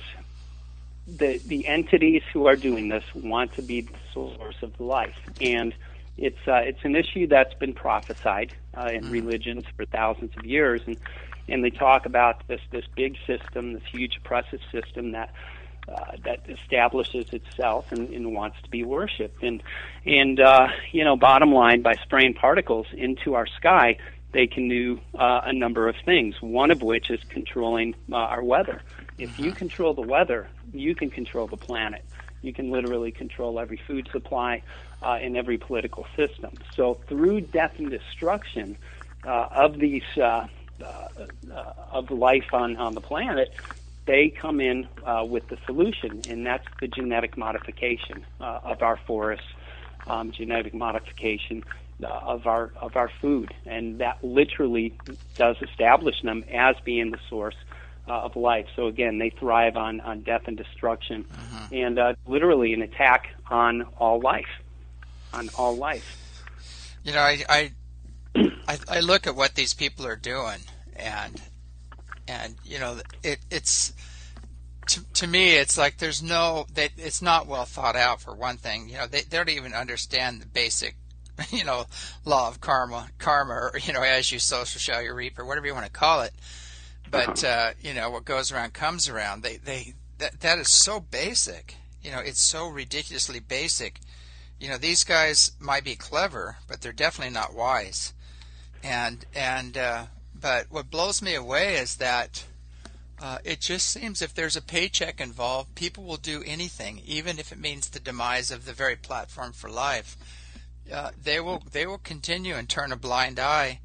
the the entities who are doing this want to be the source of life, and It's uh, it's an issue that's been prophesied uh, in mm-hmm. religions for thousands of years, and and they talk about this this big system, this huge oppressive system that uh, that establishes itself and, and wants to be worshipped. And and uh, you know, bottom line, by spraying particles into our sky, they can do uh, a number of things. One of which is controlling uh, our weather. If mm-hmm. you control the weather, you can control the planet. You can literally control every food supply uh, in every political system. So through death and destruction uh, of these uh, uh, uh, of life on, on the planet, they come in uh, with the solution, and that's the genetic modification uh, of our forests, um, genetic modification uh, of our of our food, and that literally does establish them as being the source Uh, of life. So again, they thrive on, on death and destruction, uh-huh. and uh, literally an attack on all life, on all life. You know, I, I I I look at what these people are doing, and and you know, it it's to to me, it's like there's no, they, it's not well thought out for one thing. You know, they, they don't even understand the basic, you know, law of karma, karma, or you know, as you sow, so shall you reap, or whatever you want to call it. but uh, you know, what goes around comes around. They they that that is so basic. You know, it's so ridiculously basic. You know, these guys might be clever, but they're definitely not wise. And and uh, but what blows me away is that uh, it just seems if there's a paycheck involved, people will do anything, even if it means the demise of the very platform for life. Uh, they will they will continue and turn a blind eye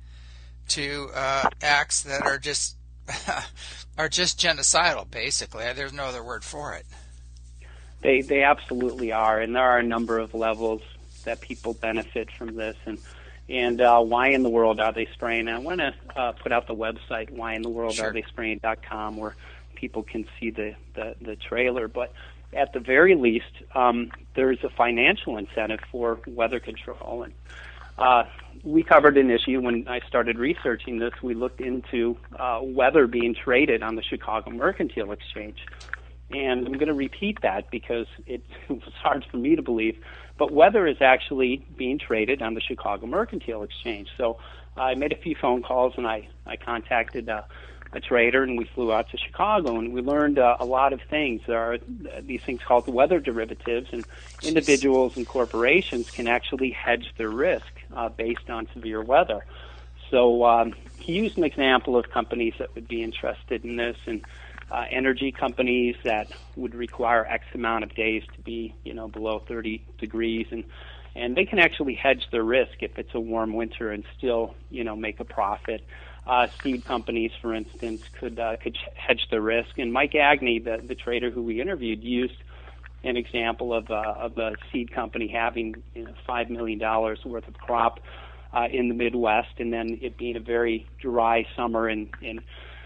to uh, acts that are just are just genocidal. Basically, there's no other word for it. They they absolutely are, and there are a number of levels that people benefit from this. And and uh, why in the world are they spraying? I want to uh, put out the website why in the world Sure. are they spraying dot com, where people can see the, the, the trailer. But at the very least, um, there's a financial incentive for weather control. And uh, we covered an issue when I started researching this. We looked into uh, weather being traded on the Chicago Mercantile Exchange. And I'm going to repeat that because it was hard for me to believe. But weather is actually being traded on the Chicago Mercantile Exchange. So I made a few phone calls, and I, I contacted uh, a trader, and we flew out to Chicago, and we learned uh, a lot of things. There are these things called weather derivatives, and individuals and corporations can actually hedge their risk uh, based on severe weather. So um, he used an example of companies that would be interested in this, and Uh, energy companies that would require X amount of days to be, you know, below thirty degrees, and and they can actually hedge their risk if it's a warm winter and still, you know, make a profit. Uh, seed companies, for instance, could uh, could hedge their risk. And Mike Agney, the, the trader who we interviewed, used an example of uh, of a seed company having, you know, five million dollars worth of crop uh, in the Midwest, and then it being a very dry summer and and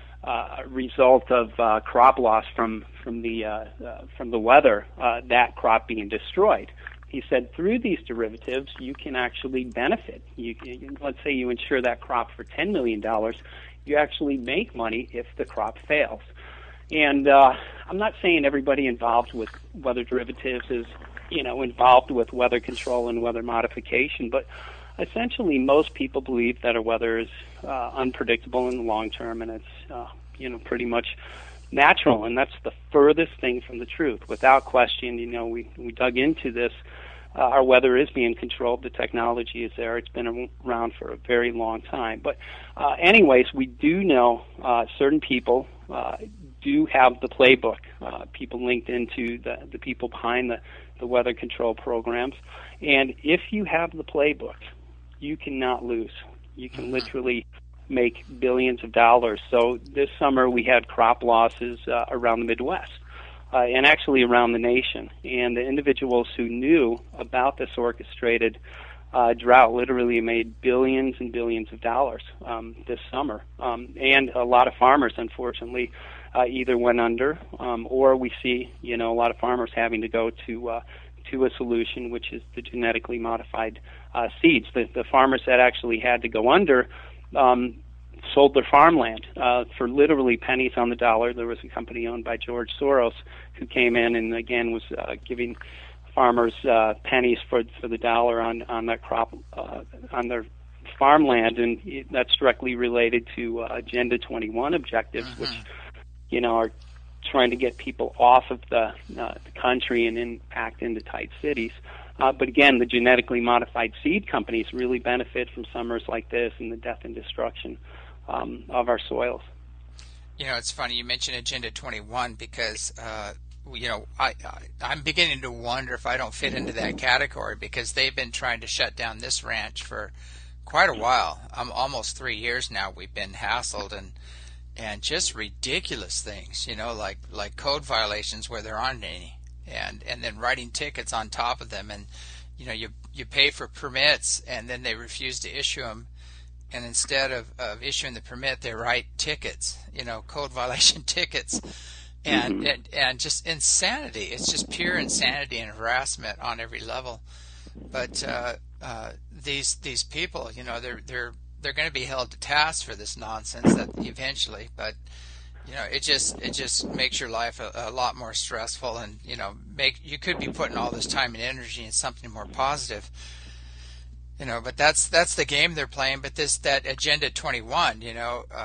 Uh, result of uh, crop loss from from the uh, uh, from the weather, uh, that crop being destroyed. He said through these derivatives you can actually benefit. You, you let's say you insure that crop for ten million dollars, you actually make money if the crop fails. And uh, I'm not saying everybody involved with weather derivatives is, you know, involved with weather control and weather modification, but essentially, most people believe that our weather is uh, unpredictable in the long term, and it's uh, you know pretty much natural, and that's the furthest thing from the truth. Without question, you know, we we dug into this. Uh, our weather is being controlled. The technology is there. It's been around for a very long time. But uh, anyways, we do know uh, certain people uh, do have the playbook. Uh, people linked into the the people behind the the weather control programs, and if you have the playbook, you cannot lose. You can literally make billions of dollars. So this summer we had crop losses uh, around the Midwest uh, and actually around the nation. And the individuals who knew about this orchestrated uh, drought literally made billions and billions of dollars um, this summer. Um, and a lot of farmers, unfortunately, uh, either went under um, or we see, you know, a lot of farmers having to go to uh, to a solution, which is the genetically modified uh, seeds. The, the farmers that actually had to go under um, sold their farmland uh, for literally pennies on the dollar. There was a company owned by George Soros who came in and, again, was uh, giving farmers uh, pennies for for the dollar on, on their crop, uh, on their farmland, and it, that's directly related to uh, Agenda twenty-one objectives, uh-huh. which, you know, are trying to get people off of the, uh, the country and in, packed into tight cities. Uh, but again, the genetically modified seed companies really benefit from summers like this and the death and destruction um, of our soils. You know, it's funny you mentioned Agenda twenty-one because, uh, you know, I, I, I'm beginning to wonder if I don't fit into that category because they've been trying to shut down this ranch for quite a while. Um, almost three years now we've been hassled and and just ridiculous things, you know, like like code violations where there aren't any, and and then writing tickets on top of them, and you know you you pay for permits and then they refuse to issue them, and instead of, of issuing the permit they write tickets, you know, code violation tickets, and, mm-hmm. and and just insanity. It's just pure insanity and harassment on every level. But uh, uh, these these people, you know, they're they're they're going to be held to task for this nonsense that eventually, but you know, it just it just makes your life a, a lot more stressful, and you know, make you could be putting all this time and energy in something more positive, you know. But that's that's the game they're playing. But this that Agenda twenty-one, you know, uh,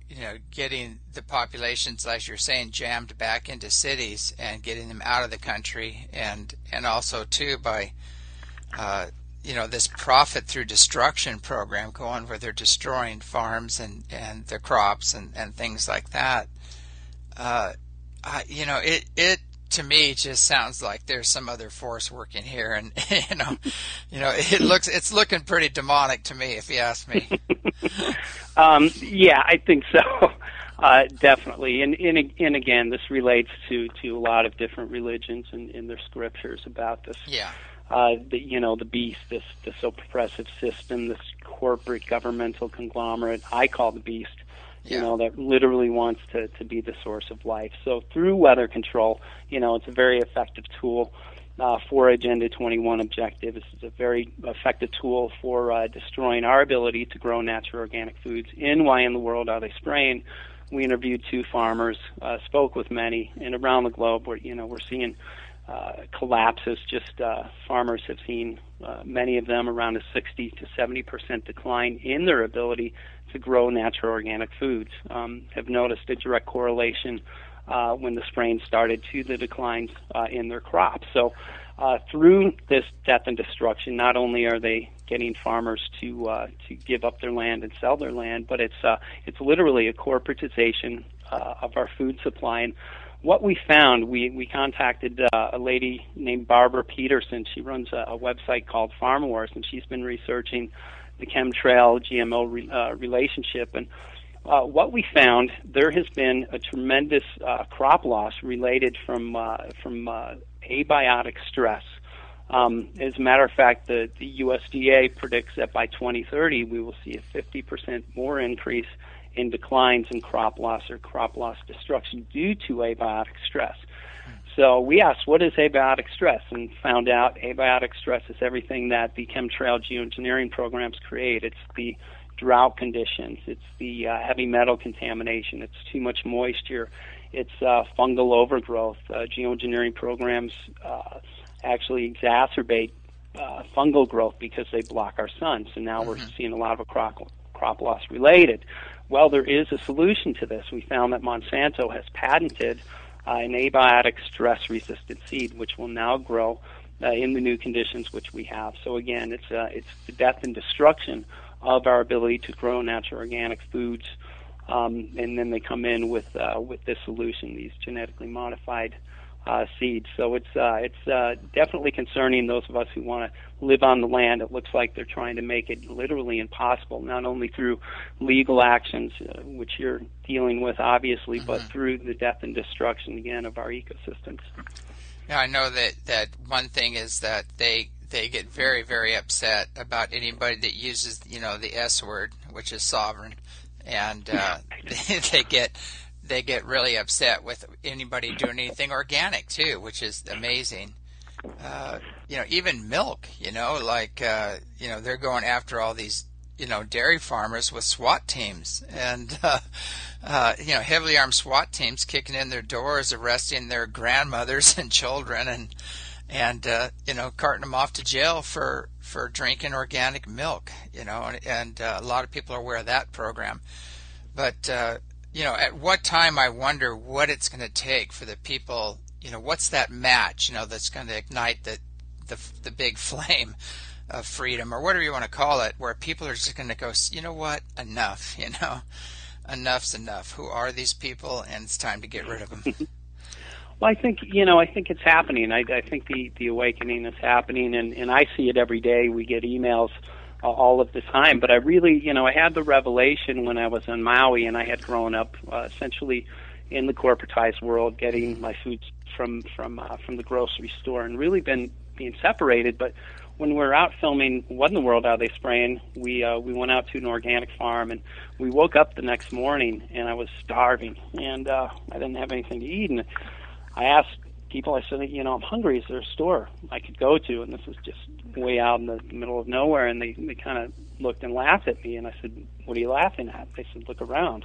you know, getting the populations, as you're saying, jammed back into cities and getting them out of the country, and and also too by uh, you know, this profit through destruction program going where they're destroying farms and and their crops and and things like that. Uh, I, you know, it it to me just sounds like there's some other force working here, and you know, you know, it looks it's looking pretty demonic to me, if you ask me. um, yeah, I think so, uh, definitely. And, and and again, this relates to, to a lot of different religions and, and their scriptures about this. Yeah. Uh, the, you know, the beast, this this oppressive system, this corporate governmental conglomerate. I call the beast. You Yeah. know, that literally wants to, to be the source of life. So through weather control, you know, it's a very effective tool uh, for Agenda twenty-one objectives. It's a very effective tool for uh, destroying our ability to grow natural organic foods. In Why in the World Are They Spraying? We interviewed two farmers, uh, spoke with many, and around the globe, where you know we're seeing uh, collapses. Just uh, farmers have seen uh, many of them around a sixty to seventy percent decline in their ability to grow natural organic foods. Um, have noticed a direct correlation uh, when the spraying started to the declines uh, in their crops. So uh, through this death and destruction, not only are they getting farmers to uh, to give up their land and sell their land, but it's uh, it's literally a corporatization uh, of our food supply. And what we found, we, we contacted uh, a lady named Barbara Peterson. She runs a, a website called Farm Wars, and she's been researching the chemtrail G M O re, uh, relationship. And uh, what we found, there has been a tremendous uh, crop loss related from uh, from uh, abiotic stress. Um, as a matter of fact, the, the U S D A predicts that by twenty thirty we will see a fifty percent more increase in declines in crop loss or crop loss destruction due to abiotic stress. So we asked, what is abiotic stress? And found out abiotic stress is everything that the chemtrail geoengineering programs create. It's the drought conditions. It's the uh, heavy metal contamination. It's too much moisture. It's uh, fungal overgrowth. Uh, geoengineering programs uh, actually exacerbate uh, fungal growth because they block our sun. So now mm-hmm. we're seeing a lot of crop, crop loss related. Well, there is a solution to this. We found that Monsanto has patented Uh, an abiotic stress-resistant seed, which will now grow uh, in the new conditions which we have. So again, it's uh, it's the death and destruction of our ability to grow natural organic foods, um, and then they come in with uh, with this solution, these genetically modified uh, seeds. So it's uh, it's uh, definitely concerning those of us who want to live on the land. It looks like they're trying to make it literally impossible, not only through legal actions, uh, which you're dealing with, obviously, mm-hmm. but through the death and destruction, again, of our ecosystems. Yeah, I know that, that one thing is that they they get very, very upset about anybody that uses, you know, the S word, which is sovereign, and uh, they, they get they get really upset with anybody doing anything organic too, which is amazing. Uh, you know, even milk, you know, like, uh, you know, they're going after all these, you know, dairy farmers with SWAT teams and, uh, uh, you know, heavily armed SWAT teams kicking in their doors, arresting their grandmothers and children and, and, uh, you know, carting them off to jail for, for drinking organic milk, you know, and, and uh, a lot of people are aware of that program. But, uh, you know, at what time I wonder what it's going to take for the people, you know, what's that match, you know, that's going to ignite the, the the big flame of freedom, or whatever you want to call it, where people are just going to go, you know what, enough, you know, enough's enough. Who are these people? And it's time to get rid of them. Well, I think, you know, I think it's happening. I, I think the, the awakening is happening, and, and I see it every day. We get emails uh, all of the time. But I really, you know, I had the revelation when I was in Maui, and I had grown up uh, essentially in the corporatized world, getting my food from from uh, from the grocery store, and really been being separated. But when we're out filming What in the World Are They Spraying, we uh, we went out to an organic farm, and we woke up the next morning, and I was starving, and uh, I didn't have anything to eat. And I asked people, I said, you know, I'm hungry. Is there a store I could go to? And this was just way out in the middle of nowhere, and they, they kind of looked and laughed at me, and I said, what are you laughing at? They said, look around.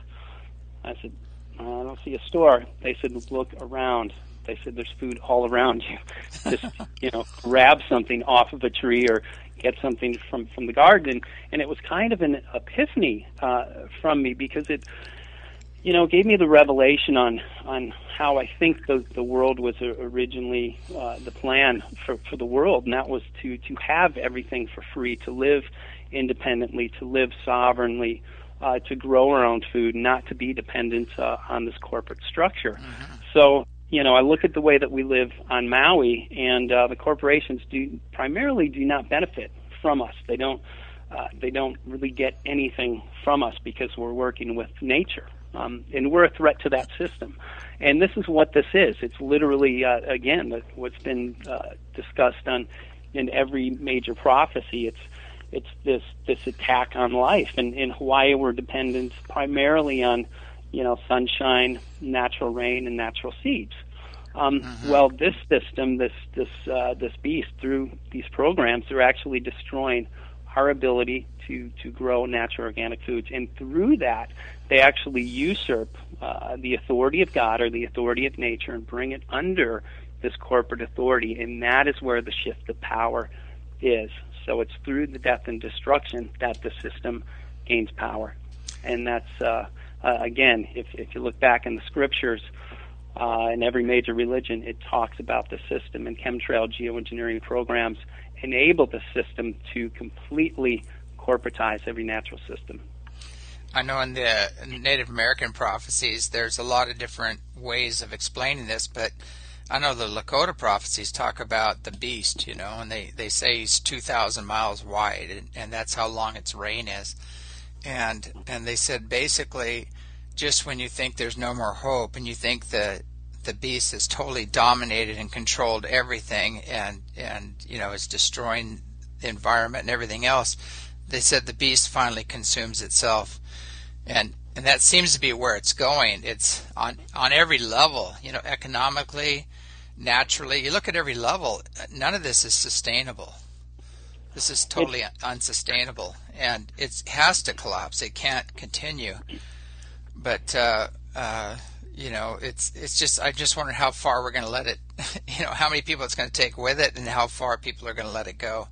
I said, I don't see a store. They said, look around. They said, there's food all around you. Just, you know, grab something off of a tree or get something from, from the garden. And it was kind of an epiphany uh, from me, because it you know, gave me the revelation on on how I think the the world was originally uh, the plan for for the world, and that was to to have everything for free, to live independently, to live sovereignly, uh, to grow our own food, not to be dependent uh, on this corporate structure. Mm-hmm. So, you know, I look at the way that we live on Maui, and uh, the corporations do primarily do not benefit from us. They don't uh, they don't really get anything from us because we're working with nature. Um, and we're a threat to that system. And this is what this is. It's literally, uh, again, what's been uh, discussed on in every major prophecy. It's it's this this attack on life. And in Hawaii, we're dependent primarily on, you know, sunshine, natural rain, and natural seeds. Um, mm-hmm. Well, this system, this this uh, this beast, through these programs, they're actually destroying our ability to, to grow natural organic foods. And through that, they actually usurp uh, the authority of God or the authority of nature and bring it under this corporate authority. And that is where the shift of power is. So it's through the death and destruction that the system gains power. And that's, uh, uh, again, if, if you look back in the scriptures, uh, in every major religion, it talks about the system, and chemtrail geoengineering programs enable the system to completely corporatize every natural system. I know in the Native American prophecies there's a lot of different ways of explaining this, but I know the Lakota prophecies talk about the beast, you know, and they, they say he's two thousand miles wide, and, and that's how long its reign is. And and they said basically just when you think there's no more hope and you think the the beast has totally dominated and controlled everything and, and you know, is destroying the environment and everything else, they said the beast finally consumes itself. And and that seems to be where it's going. It's on, on every level, you know, economically, naturally. You look at every level, none of this is sustainable. This is totally it's, unsustainable. And it has to collapse. It can't continue. But, uh, uh, you know, it's it's just, I just wonder how far we're going to let it, you know, how many people it's going to take with it and how far people are going to let it go.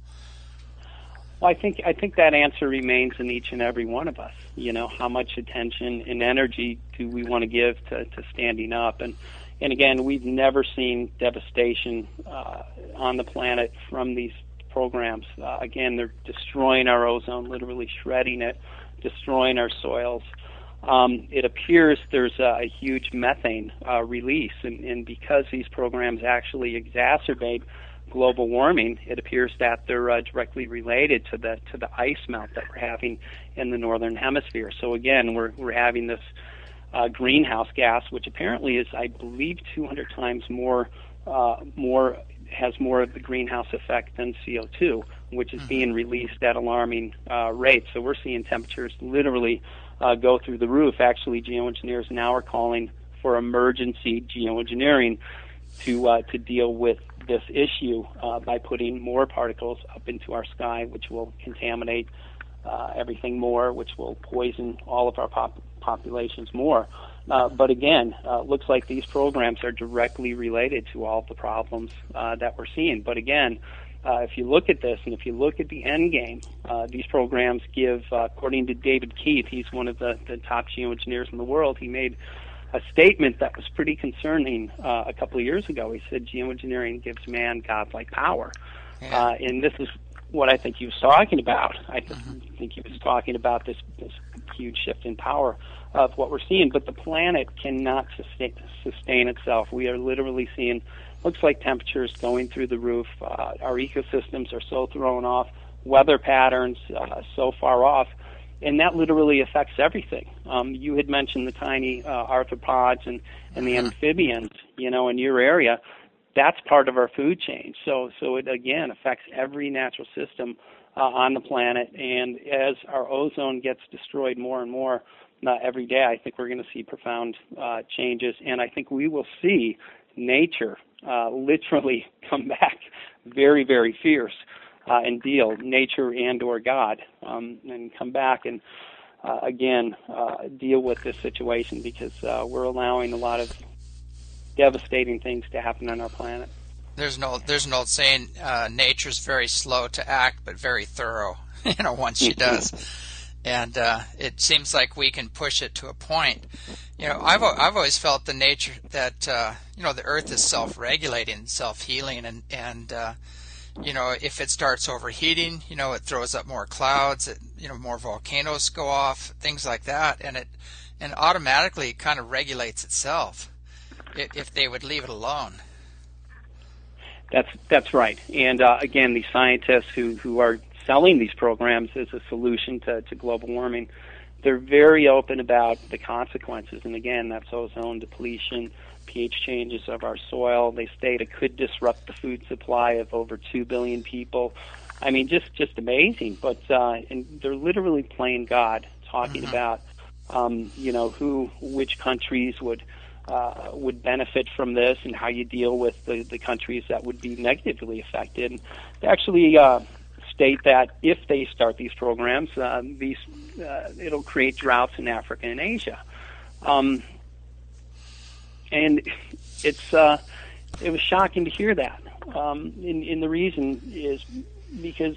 Well, I think I think that answer remains in each and every one of us. You know, how much attention and energy do we want to give to, to standing up? And and again, we've never seen devastation uh, on the planet from these programs. Uh, again, they're destroying our ozone, literally shredding it, destroying our soils. Um, it appears there's a, a huge methane uh, release, and, and because these programs actually exacerbate global warming, it appears that they're uh, directly related to the to the ice melt that we're having in the northern hemisphere. So again, we're we're having this uh, greenhouse gas, which apparently is, I believe, two hundred times more uh, more has more of the greenhouse effect than C O two, which is being released at alarming uh, rates. So we're seeing temperatures literally uh, go through the roof. Actually, geoengineers now are calling for emergency geoengineering to uh, to deal with this issue uh, by putting more particles up into our sky, which will contaminate uh, everything more, which will poison all of our pop- populations more. Uh, but again, uh, looks like these programs are directly related to all of the problems uh, that we're seeing. But again, uh, if you look at this and if you look at the end game, uh, these programs give, uh, according to David Keith, he's one of the, the top geoengineers in the world, he made a statement that was pretty concerning uh, a couple of years ago. He said geoengineering gives man godlike power. Yeah. Uh, and this is what I think he was talking about. I th- mm-hmm. think he was talking about this, this huge shift in power of what we're seeing. But the planet cannot sustain, sustain itself. We are literally seeing, looks like temperatures going through the roof. Uh, our ecosystems are so thrown off, weather patterns uh, so far off. And that literally affects everything. Um, you had mentioned the tiny uh, arthropods and, and the amphibians, you know, in your area. That's part of our food chain. So, so it, again, affects every natural system uh, on the planet. And as our ozone gets destroyed more and more uh, every day, I think we're going to see profound uh, changes. And I think we will see nature uh, literally come back very, very fierce. Uh, and deal, nature and or God, um, and come back and, uh, again, uh, deal with this situation because uh, we're allowing a lot of devastating things to happen on our planet. There's an old, there's an old saying, uh, nature's very slow to act, but very thorough, you know, once she does. and uh, it seems like we can push it to a point. You know, I've I've always felt the nature that uh, you know the Earth is self-regulating, self-healing, and and uh, you know if it starts overheating, you know it throws up more clouds, it, you know more volcanoes go off, things like that, and it and automatically kind of regulates itself if, if they would leave it alone. That's that's right. And uh, again, these scientists who, who are selling these programs as a solution to, to global warming, they're very open about the consequences. And again, that's ozone depletion, pH changes of our soil. They state it could disrupt the food supply of over two billion people. I mean, just, just amazing. But uh, and they're literally playing God, talking mm-hmm. about um, you know who, which countries would. Uh, would benefit from this, and how you deal with the, the countries that would be negatively affected. They actually uh, state that if they start these programs, uh, these uh, it'll create droughts in Africa and Asia. Um, and it's uh, it was shocking to hear that. Um, and, and the reason is because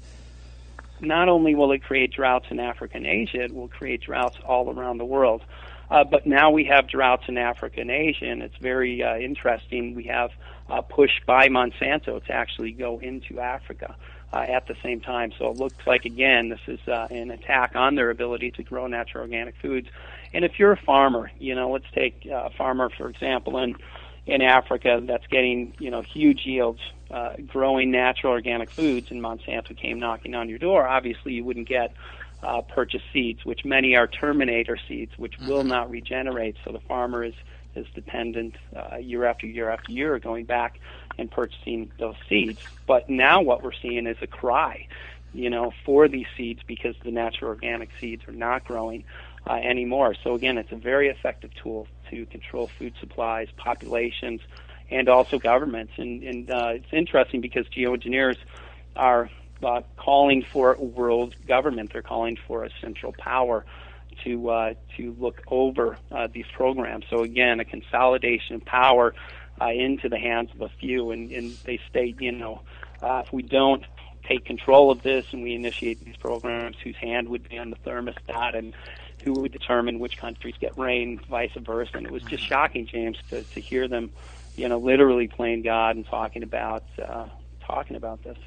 not only will it create droughts in Africa and Asia, it will create droughts all around the world. Uh, but now we have droughts in Africa and Asia, and it's very uh, interesting. We have uh, push by Monsanto to actually go into Africa uh, at the same time. So it looks like, again, this is uh, an attack on their ability to grow natural organic foods. And if you're a farmer, you know, let's take a farmer, for example, in, in Africa that's getting, you know, huge yields, uh, growing natural organic foods, and Monsanto came knocking on your door. Obviously, you wouldn't get Uh, purchase seeds, which many are Terminator seeds, which mm-hmm. will not regenerate. So the farmer is, is dependent uh, year after year after year going back and purchasing those seeds. But now what we're seeing is a cry, you know, for these seeds because the natural organic seeds are not growing uh, anymore. So again, it's a very effective tool to control food supplies, populations, and also governments. And, and uh, it's interesting because geoengineers are Uh, calling for a world government. They're calling for a central power to uh, to look over uh, these programs. So again, a consolidation of power uh, into the hands of a few. And, and they state, you know, uh, if we don't take control of this and we initiate these programs, whose hand would be on the thermostat and who would determine which countries get rain, vice versa. And it was just shocking, James, to, to hear them, you know, literally playing God and talking about uh, talking about this.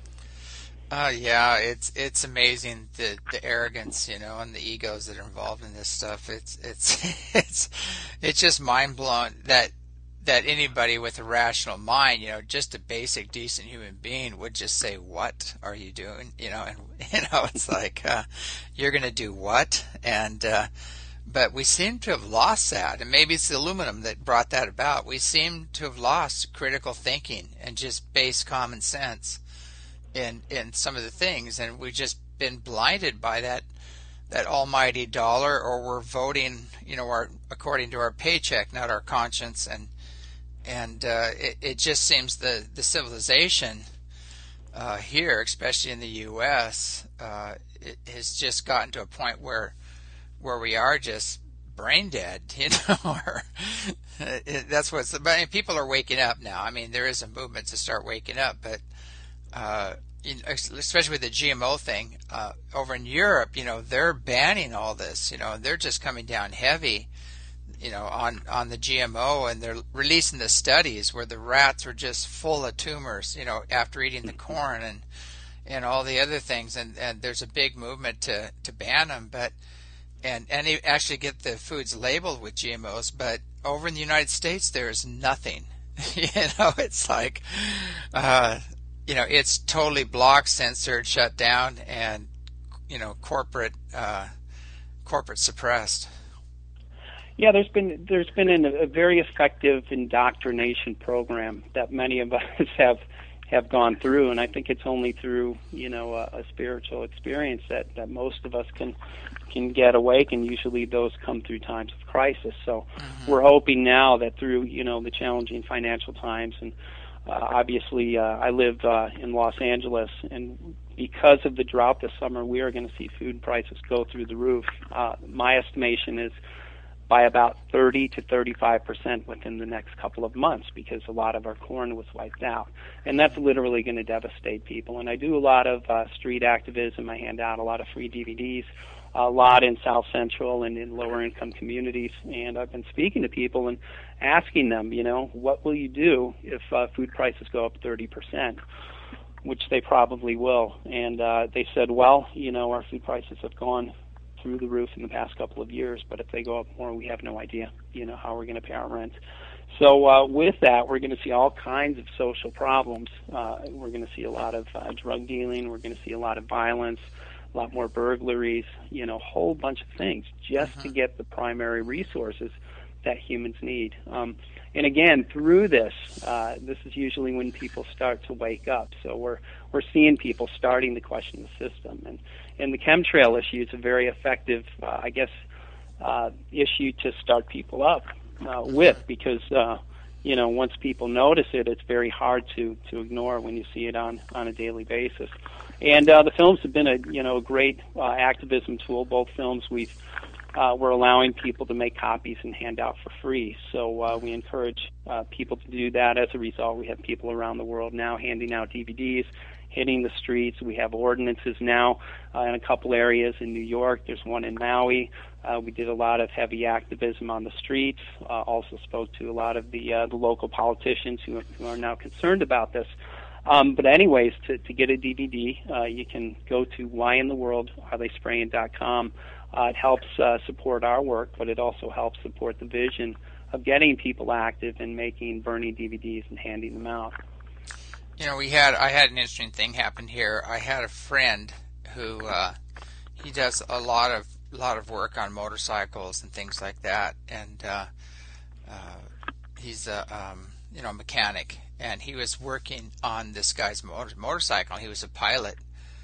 Uh, yeah, it's it's amazing the the arrogance, you know, and the egos that are involved in this stuff. It's it's it's it's just mind blowing that that anybody with a rational mind, you know, just a basic decent human being would just say, "What are you doing?" You know, and you know, it's like uh, you're going to do what? And uh, but we seem to have lost that, and maybe it's the aluminum that brought that about. We seem to have lost critical thinking and just base common sense in in some of the things, and we've just been blinded by that that almighty dollar, or we're voting, you know, our according to our paycheck, not our conscience, and and uh, it, it just seems the the civilization uh, here, especially in the U S, uh, it has just gotten to a point where where we are just brain dead, you know. Or it, that's what's. But I mean, people are waking up now. I mean, there is a movement to start waking up, but. Uh, especially with the G M O thing, uh, over in Europe, you know, they're banning all this, you know, they're just coming down heavy, you know, on, on the G M O, and they're releasing the studies where the rats are just full of tumors, you know, after eating the corn and, and all the other things, and, and there's a big movement to, to ban them, but, and, and actually get the foods labeled with G M Os, but over in the United States, there's nothing, you know, it's like, uh, you know, it's totally blocked, censored, shut down, and, you know, corporate uh, corporate suppressed. Yeah, there's been there's been an, a very effective indoctrination program that many of us have have gone through, and I think it's only through, you know, a, a spiritual experience that, that most of us can can get awake, and usually those come through times of crisis. So mm-hmm. we're hoping now that through, you know, the challenging financial times and Uh, obviously, uh, I live uh, in Los Angeles, and because of the drought this summer, we are going to see food prices go through the roof. Uh, my estimation is by about thirty to thirty-five percent within the next couple of months, because a lot of our corn was wiped out. And that's literally going to devastate people. And I do a lot of uh, street activism. I hand out a lot of free D V Ds a lot in South Central and in lower income communities. And I've been speaking to people and asking them, you know, what will you do if uh, food prices go up thirty percent, which they probably will. And uh, they said, well, you know, our food prices have gone through the roof in the past couple of years, but if they go up more, we have no idea, you know, how we're going to pay our rent. So uh, with that, we're going to see all kinds of social problems. Uh, we're going to see a lot of uh, drug dealing. We're going to see a lot of violence, a lot more burglaries, you know, a whole bunch of things just uh-huh. to get the primary resources that humans need. Um, and again, through this, uh, this is usually when people start to wake up. So we're we're seeing people starting to question the system. And, and the chemtrail issue is a very effective, uh, I guess, uh, issue to start people up uh, with because, uh, you know, once people notice it, it's very hard to, to ignore when you see it on, on a daily basis. And uh, the films have been a, you know, a great uh, activism tool. Both films we've Uh, we're allowing people to make copies and hand out for free. So uh, we encourage uh, people to do that. As a result, we have people around the world now handing out D V Ds, hitting the streets. We have ordinances now uh, in a couple areas in New York. There's one in Maui. Uh, we did a lot of heavy activism on the streets. Uh, also spoke to a lot of the uh, the local politicians who, who are now concerned about this. Um, but anyways, to, to get a D V D, uh, you can go to why in the world are they spraying dot com. Uh, it helps uh, support our work, but it also helps support the vision of getting people active and making burning D V Ds and handing them out. You know, we had I had an interesting thing happen here. I had a friend who uh, he does a lot of lot of work on motorcycles and things like that, and uh, uh, he's a um, you know mechanic, and he was working on this guy's motor, motorcycle. He was a pilot,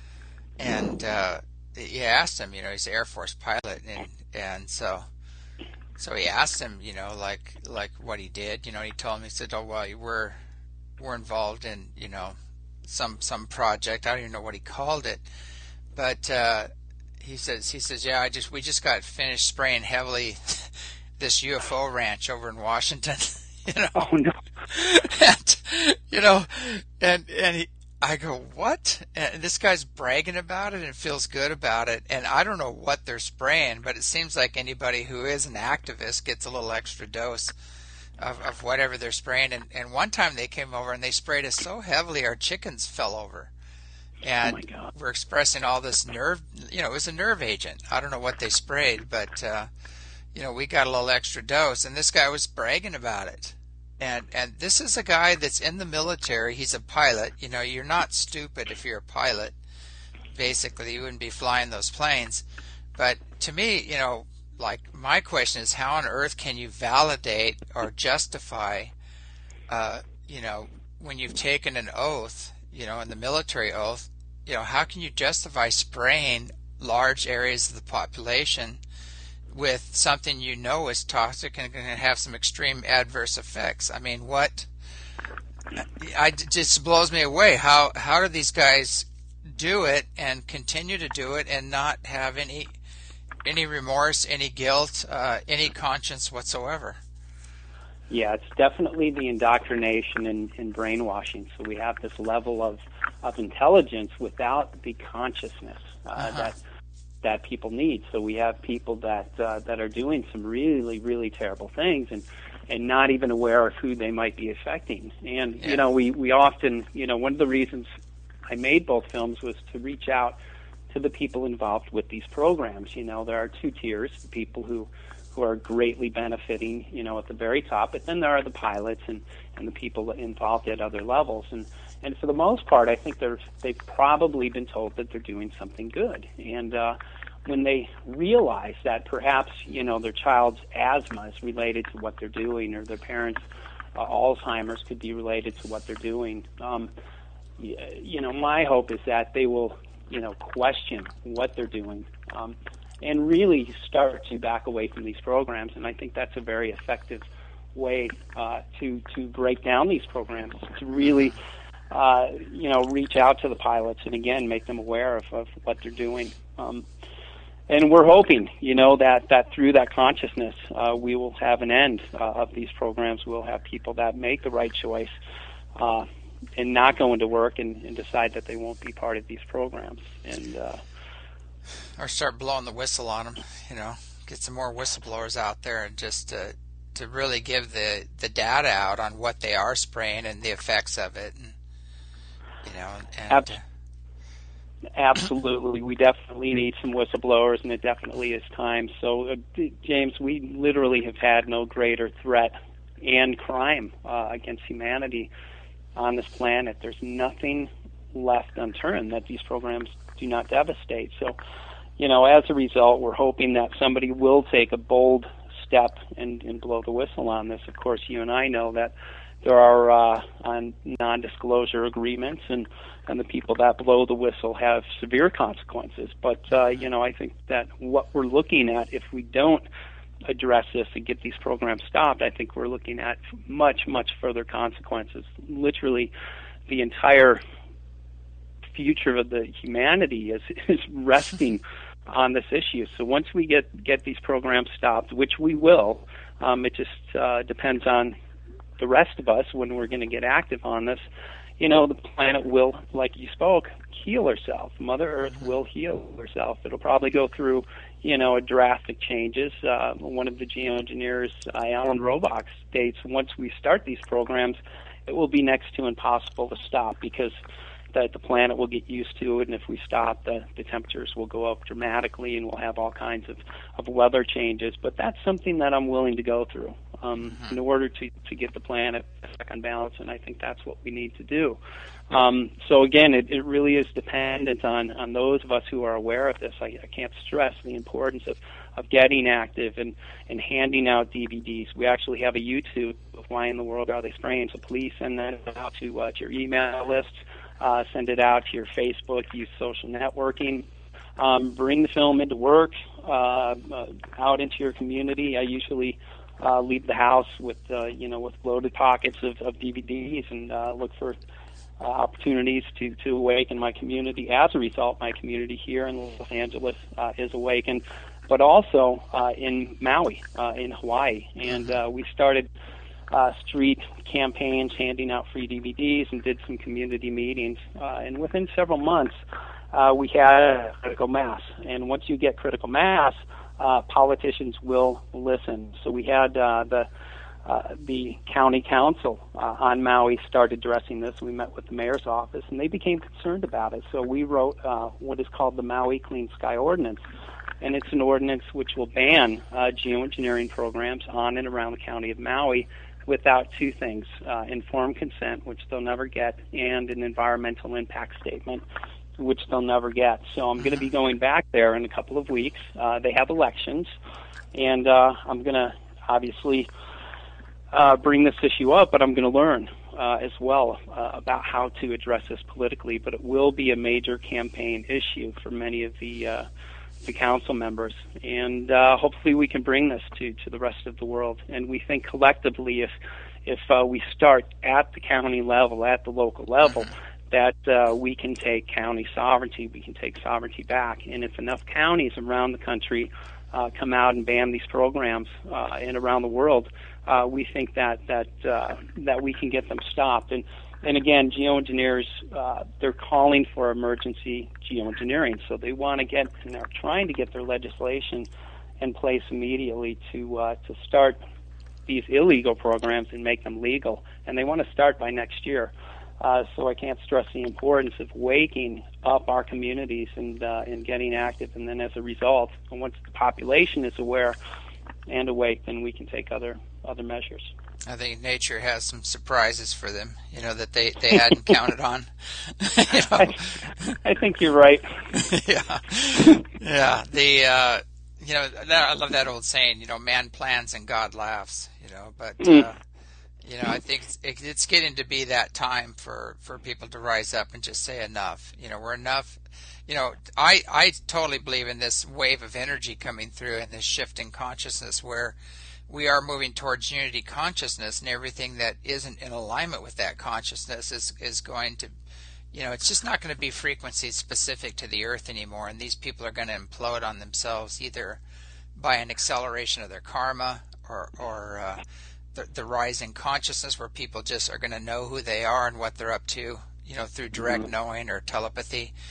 and uh, he asked him, you know, he's an Air Force pilot, and and so so he asked him, you know, like like what he did. You know, he told him, he said, oh well, we're we're involved in, you know, some some project. I don't even know what he called it, but uh, he says he says, yeah, I just we just got finished spraying heavily this U F O ranch over in Washington. You know, oh no, and you know, and and he. I go, what? And this guy's bragging about it and feels good about it. And I don't know what they're spraying, but it seems like anybody who is an activist gets a little extra dose of, of whatever they're spraying. And, and one time they came over and they sprayed us so heavily our chickens fell over. And oh my God. We're expressing all this nerve, you know, it was a nerve agent. I don't know what they sprayed, but, uh, you know, we got a little extra dose. And this guy was bragging about it. And and this is a guy that's in the military. He's a pilot. You know, you're not stupid if you're a pilot. Basically, you wouldn't be flying those planes. But to me, you know, like my question is, how on earth can you validate or justify, uh, you know, when you've taken an oath, you know, in the military oath, you know, how can you justify spraying large areas of the population with something you know is toxic and going to have some extreme adverse effects? I mean, what? I, it just blows me away. How how do these guys do it and continue to do it and not have any any remorse, any guilt, uh, any conscience whatsoever? Yeah, it's definitely the indoctrination and, and brainwashing. So we have this level of, of intelligence without the consciousness uh, uh-huh. that that people need. So we have people that uh, that are doing some really, really terrible things and, and not even aware of who they might be affecting. And, yeah. you know, we, we often, you know, one of the reasons I made both films was to reach out to the people involved with these programs. You know, there are two tiers, the people who, who are greatly benefiting, you know, at the very top, but then there are the pilots and, and the people involved at other levels. And And for the most part, I think they're, they've probably been told that they're doing something good. And uh, when they realize that perhaps, you know, their child's asthma is related to what they're doing, or their parents' uh, Alzheimer's could be related to what they're doing, um, you know, my hope is that they will, you know, question what they're doing um, and really start to back away from these programs. And I think that's a very effective way uh, to, to break down these programs, to really... Uh, you know, reach out to the pilots and, again, make them aware of, of what they're doing. Um, and we're hoping, you know, that, that through that consciousness, uh, we will have an end uh, of these programs. We'll have people that make the right choice uh, and not go into work and, and decide that they won't be part of these programs. And uh, or start blowing the whistle on them. You know, get some more whistleblowers out there and just to to really give the the data out on what they are spraying and the effects of it. And you know, and. Ab- Absolutely. We definitely need some whistleblowers, and it definitely is time. So, uh, James, we literally have had no greater threat and crime uh, against humanity on this planet. There's nothing left unturned that these programs do not devastate. So, you know, as a result, we're hoping that somebody will take a bold step and, and blow the whistle on this. Of course, you and I know that there are uh, on non-disclosure agreements, and, and the people that blow the whistle have severe consequences. But, uh, you know, I think that what we're looking at, if we don't address this and get these programs stopped, I think we're looking at much, much further consequences. Literally, the entire future of the humanity is, is resting on this issue. So once we get, get these programs stopped, which we will, um, it just uh, depends on the rest of us when we're going to get active on this. You know, the planet will, like you spoke, heal herself. Mother Earth will heal herself. It'll probably go through, you know, a drastic changes. Uh, one of the geoengineers, uh, Alan Robach, states once we start these programs, it will be next to impossible to stop because that the planet will get used to it, and if we stop, the, the temperatures will go up dramatically, and we'll have all kinds of, of weather changes. But that's something that I'm willing to go through um, in order to, to get the planet back on balance, and I think that's what we need to do. Um, so again, it, it really is dependent on, on those of us who are aware of this. I, I can't stress the importance of, of getting active and, and handing out D V Ds. We actually have a YouTube of Why in the World Are They Spraying? So please send that out to, uh, to your email lists. Uh, send it out to your Facebook, use social networking. Um, bring the film into work, uh, uh, out into your community. I usually uh, leave the house with, uh, you know, with loaded pockets of, of D V Ds and uh, look for uh, opportunities to, to awaken my community. As a result, my community here in Los Angeles uh, is awakened, but also uh, in Maui, uh, in Hawaii. And uh, we started Uh, street campaigns, handing out free D V Ds, and did some community meetings. Uh, and within several months, uh, we had a critical mass. And once you get critical mass, uh, politicians will listen. So we had uh, the uh, the county council uh, on Maui started addressing this. We met with the mayor's office, and they became concerned about it. So we wrote uh, what is called the Maui Clean Sky Ordinance. And it's an ordinance which will ban uh, geoengineering programs on and around the county of Maui without two things, uh, informed consent, which they'll never get, and an environmental impact statement, which they'll never get. So I'm going to be going back there in a couple of weeks. Uh, they have elections, and uh, I'm going to obviously uh, bring this issue up, but I'm going to learn uh, as well uh, about how to address this politically. But it will be a major campaign issue for many of the uh, the council members, and uh, hopefully we can bring this to, to the rest of the world. And we think collectively, if if uh, we start at the county level, at the local level, that uh, we can take county sovereignty, we can take sovereignty back. And if enough counties around the country uh, come out and ban these programs uh, and around the world, uh, we think that that uh, that we can get them stopped. And And again, geoengineers, uh, they're calling for emergency geoengineering. So they want to get, and they're trying to get their legislation in place immediately to uh, to start these illegal programs and make them legal. And they want to start by next year. Uh, so I can't stress the importance of waking up our communities and uh, and getting active. And then as a result, once the population is aware and awake, then we can take other other measures. I think nature has some surprises for them, you know, that they, they hadn't counted on. you know? I, I think you're right. yeah. Yeah. The, uh, you know, I love that old saying, you know, man plans and God laughs, you know, but, mm. uh, you know, I think it's, it's getting to be that time for, for people to rise up and just say enough. You know, we're enough. You know, I, I totally believe in this wave of energy coming through and this shift in consciousness where we are moving towards unity consciousness, and everything that isn't in alignment with that consciousness is, is going to, you know, it's just not going to be frequency specific to the earth anymore, and these people are going to implode on themselves either by an acceleration of their karma or, or uh, the, the rise in consciousness where people just are going to know who they are and what they're up to, you know, through direct mm-hmm. knowing or telepathy.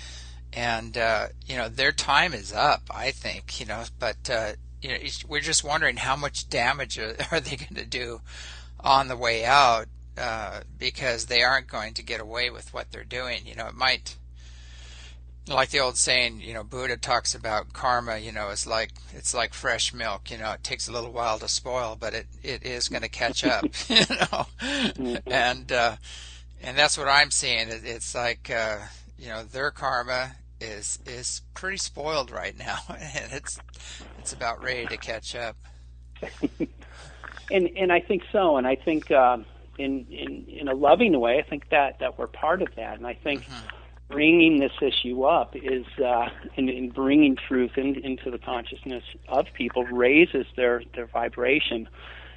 and uh, you know their time is up, I think. You know, but uh, you know, we're just wondering how much damage are, are they going to do on the way out, uh, because they aren't going to get away with what they're doing. You know, it might, like the old saying, you know, Buddha talks about karma. You know, it's like it's like fresh milk. You know, it takes a little while to spoil, but it, it is going to catch up. You know, and uh, and that's what I'm seeing. It, it's like uh, you know, their karma is is pretty spoiled right now, and it's it's about ready to catch up. And and I think so, and I think uh, in in in a loving way, I think that that we're part of that, and I think mm-hmm. bringing this issue up is uh, and, and bringing truth in, into the consciousness of people raises their their vibration.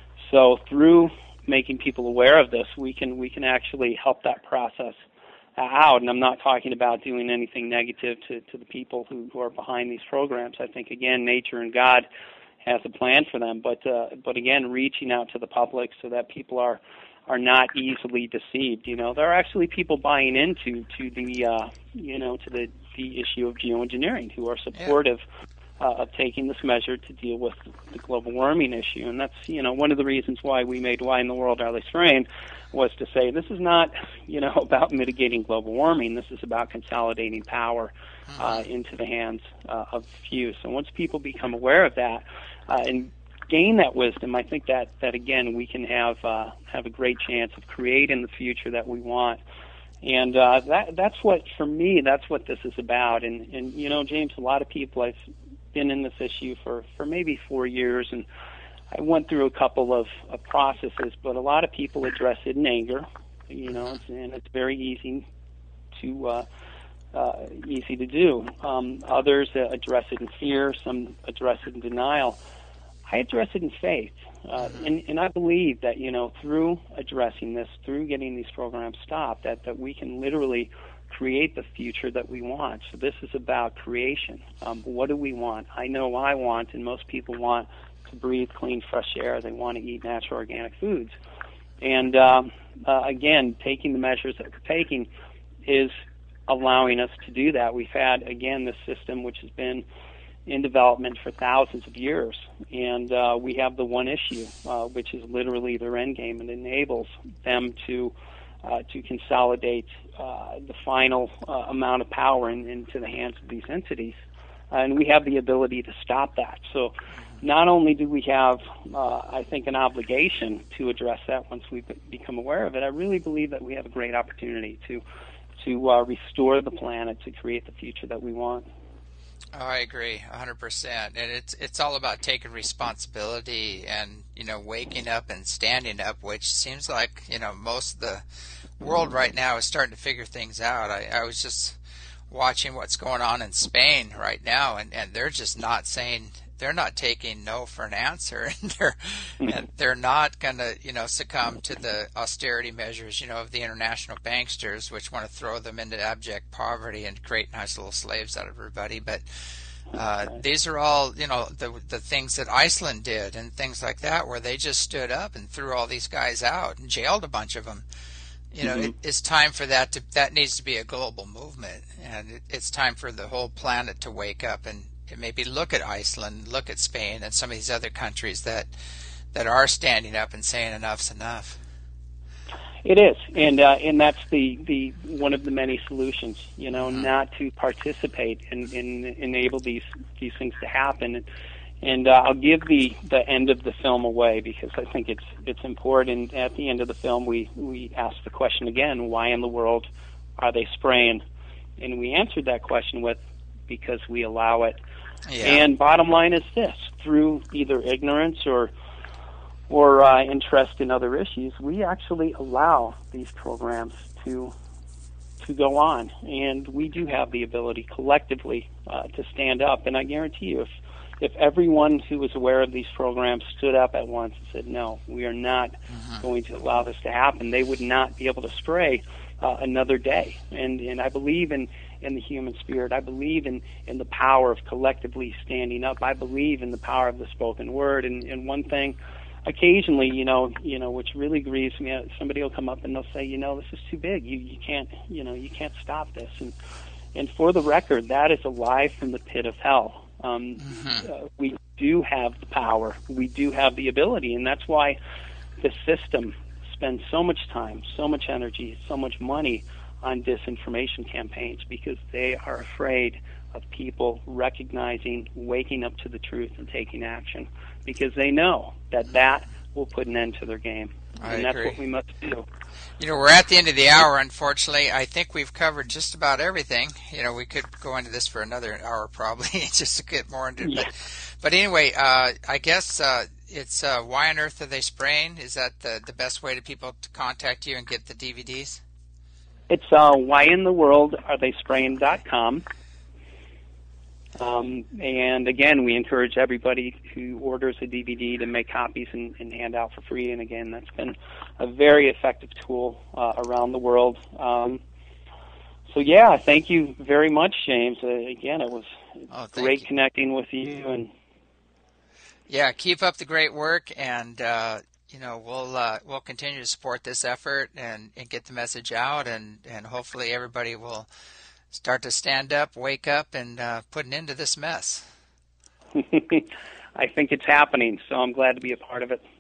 So through making people aware of this, we can we can actually help that process out. And I'm not talking about doing anything negative to to the people who, who are behind these programs. I think again, nature and God has a plan for them, but uh, but again, reaching out to the public so that people are are not easily deceived. You know, there are actually people buying into to the uh, you know to the the issue of geoengineering who are supportive yeah. uh, of taking this measure to deal with the global warming issue, and that's you know one of the reasons why we made Why in the World Are They Spraying was to say this is not you know about mitigating global warming. This is about consolidating power uh, into the hands uh, of few. So once people become aware of that. Uh, and gain that wisdom, I think that, that again we can have uh, have a great chance of creating the future that we want, and uh, that that's what for me that's what this is about. And, and you know, James, a lot of people I've been in this issue for, for maybe four years, and I went through a couple of, of processes, but a lot of people address it in anger, you know, and it's very easy to. Uh, Uh, easy to do. Um, others uh, address it in fear. Some address it in denial. I address it in faith, uh, and, and I believe that you know through addressing this, through getting these programs stopped, that that we can literally create the future that we want. So this is about creation. Um, what do we want? I know I want, and most people want to breathe clean, fresh air. They want to eat natural, organic foods. And um, uh, again, taking the measures that we're taking is allowing us to do that. We've had, again, this system which has been in development for thousands of years, and uh, we have the one issue, uh, which is literally their end game, and enables them to uh, to consolidate uh, the final uh, amount of power in, into the hands of these entities, uh, and we have the ability to stop that. So not only do we have, uh, I think, an obligation to address that once we become aware of it, I really believe that we have a great opportunity to to uh, restore the planet, to create the future that we want. Oh, I agree, one hundred percent. And it's it's all about taking responsibility and, you know, waking up and standing up, which seems like, you know, most of the world right now is starting to figure things out. I, I was just watching what's going on in Spain right now, and, and they're just not saying, they're not taking no for an answer, and they're and they're not going to, you know, succumb to the austerity measures, you know, of the international banksters, which want to throw them into abject poverty and create nice little slaves out of everybody. But uh, these are all, you know, the the things that Iceland did and things like that, where they just stood up and threw all these guys out and jailed a bunch of them. You know, mm-hmm. it, it's time for that to that needs to be a global movement, and it, it's time for the whole planet to wake up and maybe look at Iceland, look at Spain, and some of these other countries that that are standing up and saying enough's enough. It is, and uh, and that's the, the one of the many solutions. You know, mm-hmm. not to participate and, and enable these these things to happen. And, and uh, I'll give the, the end of the film away because I think it's it's important. At the end of the film, we we ask the question again: why in the world are they spraying? And we answered that question with because we allow it. Yeah. And bottom line is this: through either ignorance or or uh, interest in other issues, we actually allow these programs to to go on, and we do have the ability collectively uh, to stand up. And I guarantee you, if if everyone who was aware of these programs stood up at once and said, "No, we are not mm-hmm. going to allow this to happen," they would not be able to spray uh, another day. And and I believe in. in the human spirit. I believe in, in the power of collectively standing up. I believe in the power of the spoken word. And, and one thing, occasionally, you know, you know, which really grieves me, somebody will come up and they'll say, you know, this is too big. You you can't, you know, you can't stop this. And And for the record, that is a lie from the pit of hell. Um, mm-hmm. uh, we do have the power. We do have the ability, and that's why the system spends so much time, so much energy, so much money on disinformation campaigns, because they are afraid of people recognizing, waking up to the truth, and taking action, because they know that that will put an end to their game. I and that's agree. what we must do. You know, we're at the end of the hour, unfortunately. I think we've covered just about everything. You know, we could go into this for another hour probably, just to get more into it. Yeah. But, but anyway, uh, I guess uh, it's uh, Why on Earth Are They Spraying? Is that the, the best way to people to contact you and get the D V Ds? It's uh, why in the world are they spraying dot com. Um, and again, we encourage everybody who orders a D V D to make copies and, and hand out for free. And again, that's been a very effective tool uh, around the world. Um, so yeah, thank you very much, James. Uh, again, it was oh, great you. connecting with you. And yeah, keep up the great work, and uh, you know we'll uh, we'll continue to support this effort and, and get the message out, and, and hopefully everybody will start to stand up, wake up, and uh, put an end to this mess. I think it's happening, so I'm glad to be a part of it.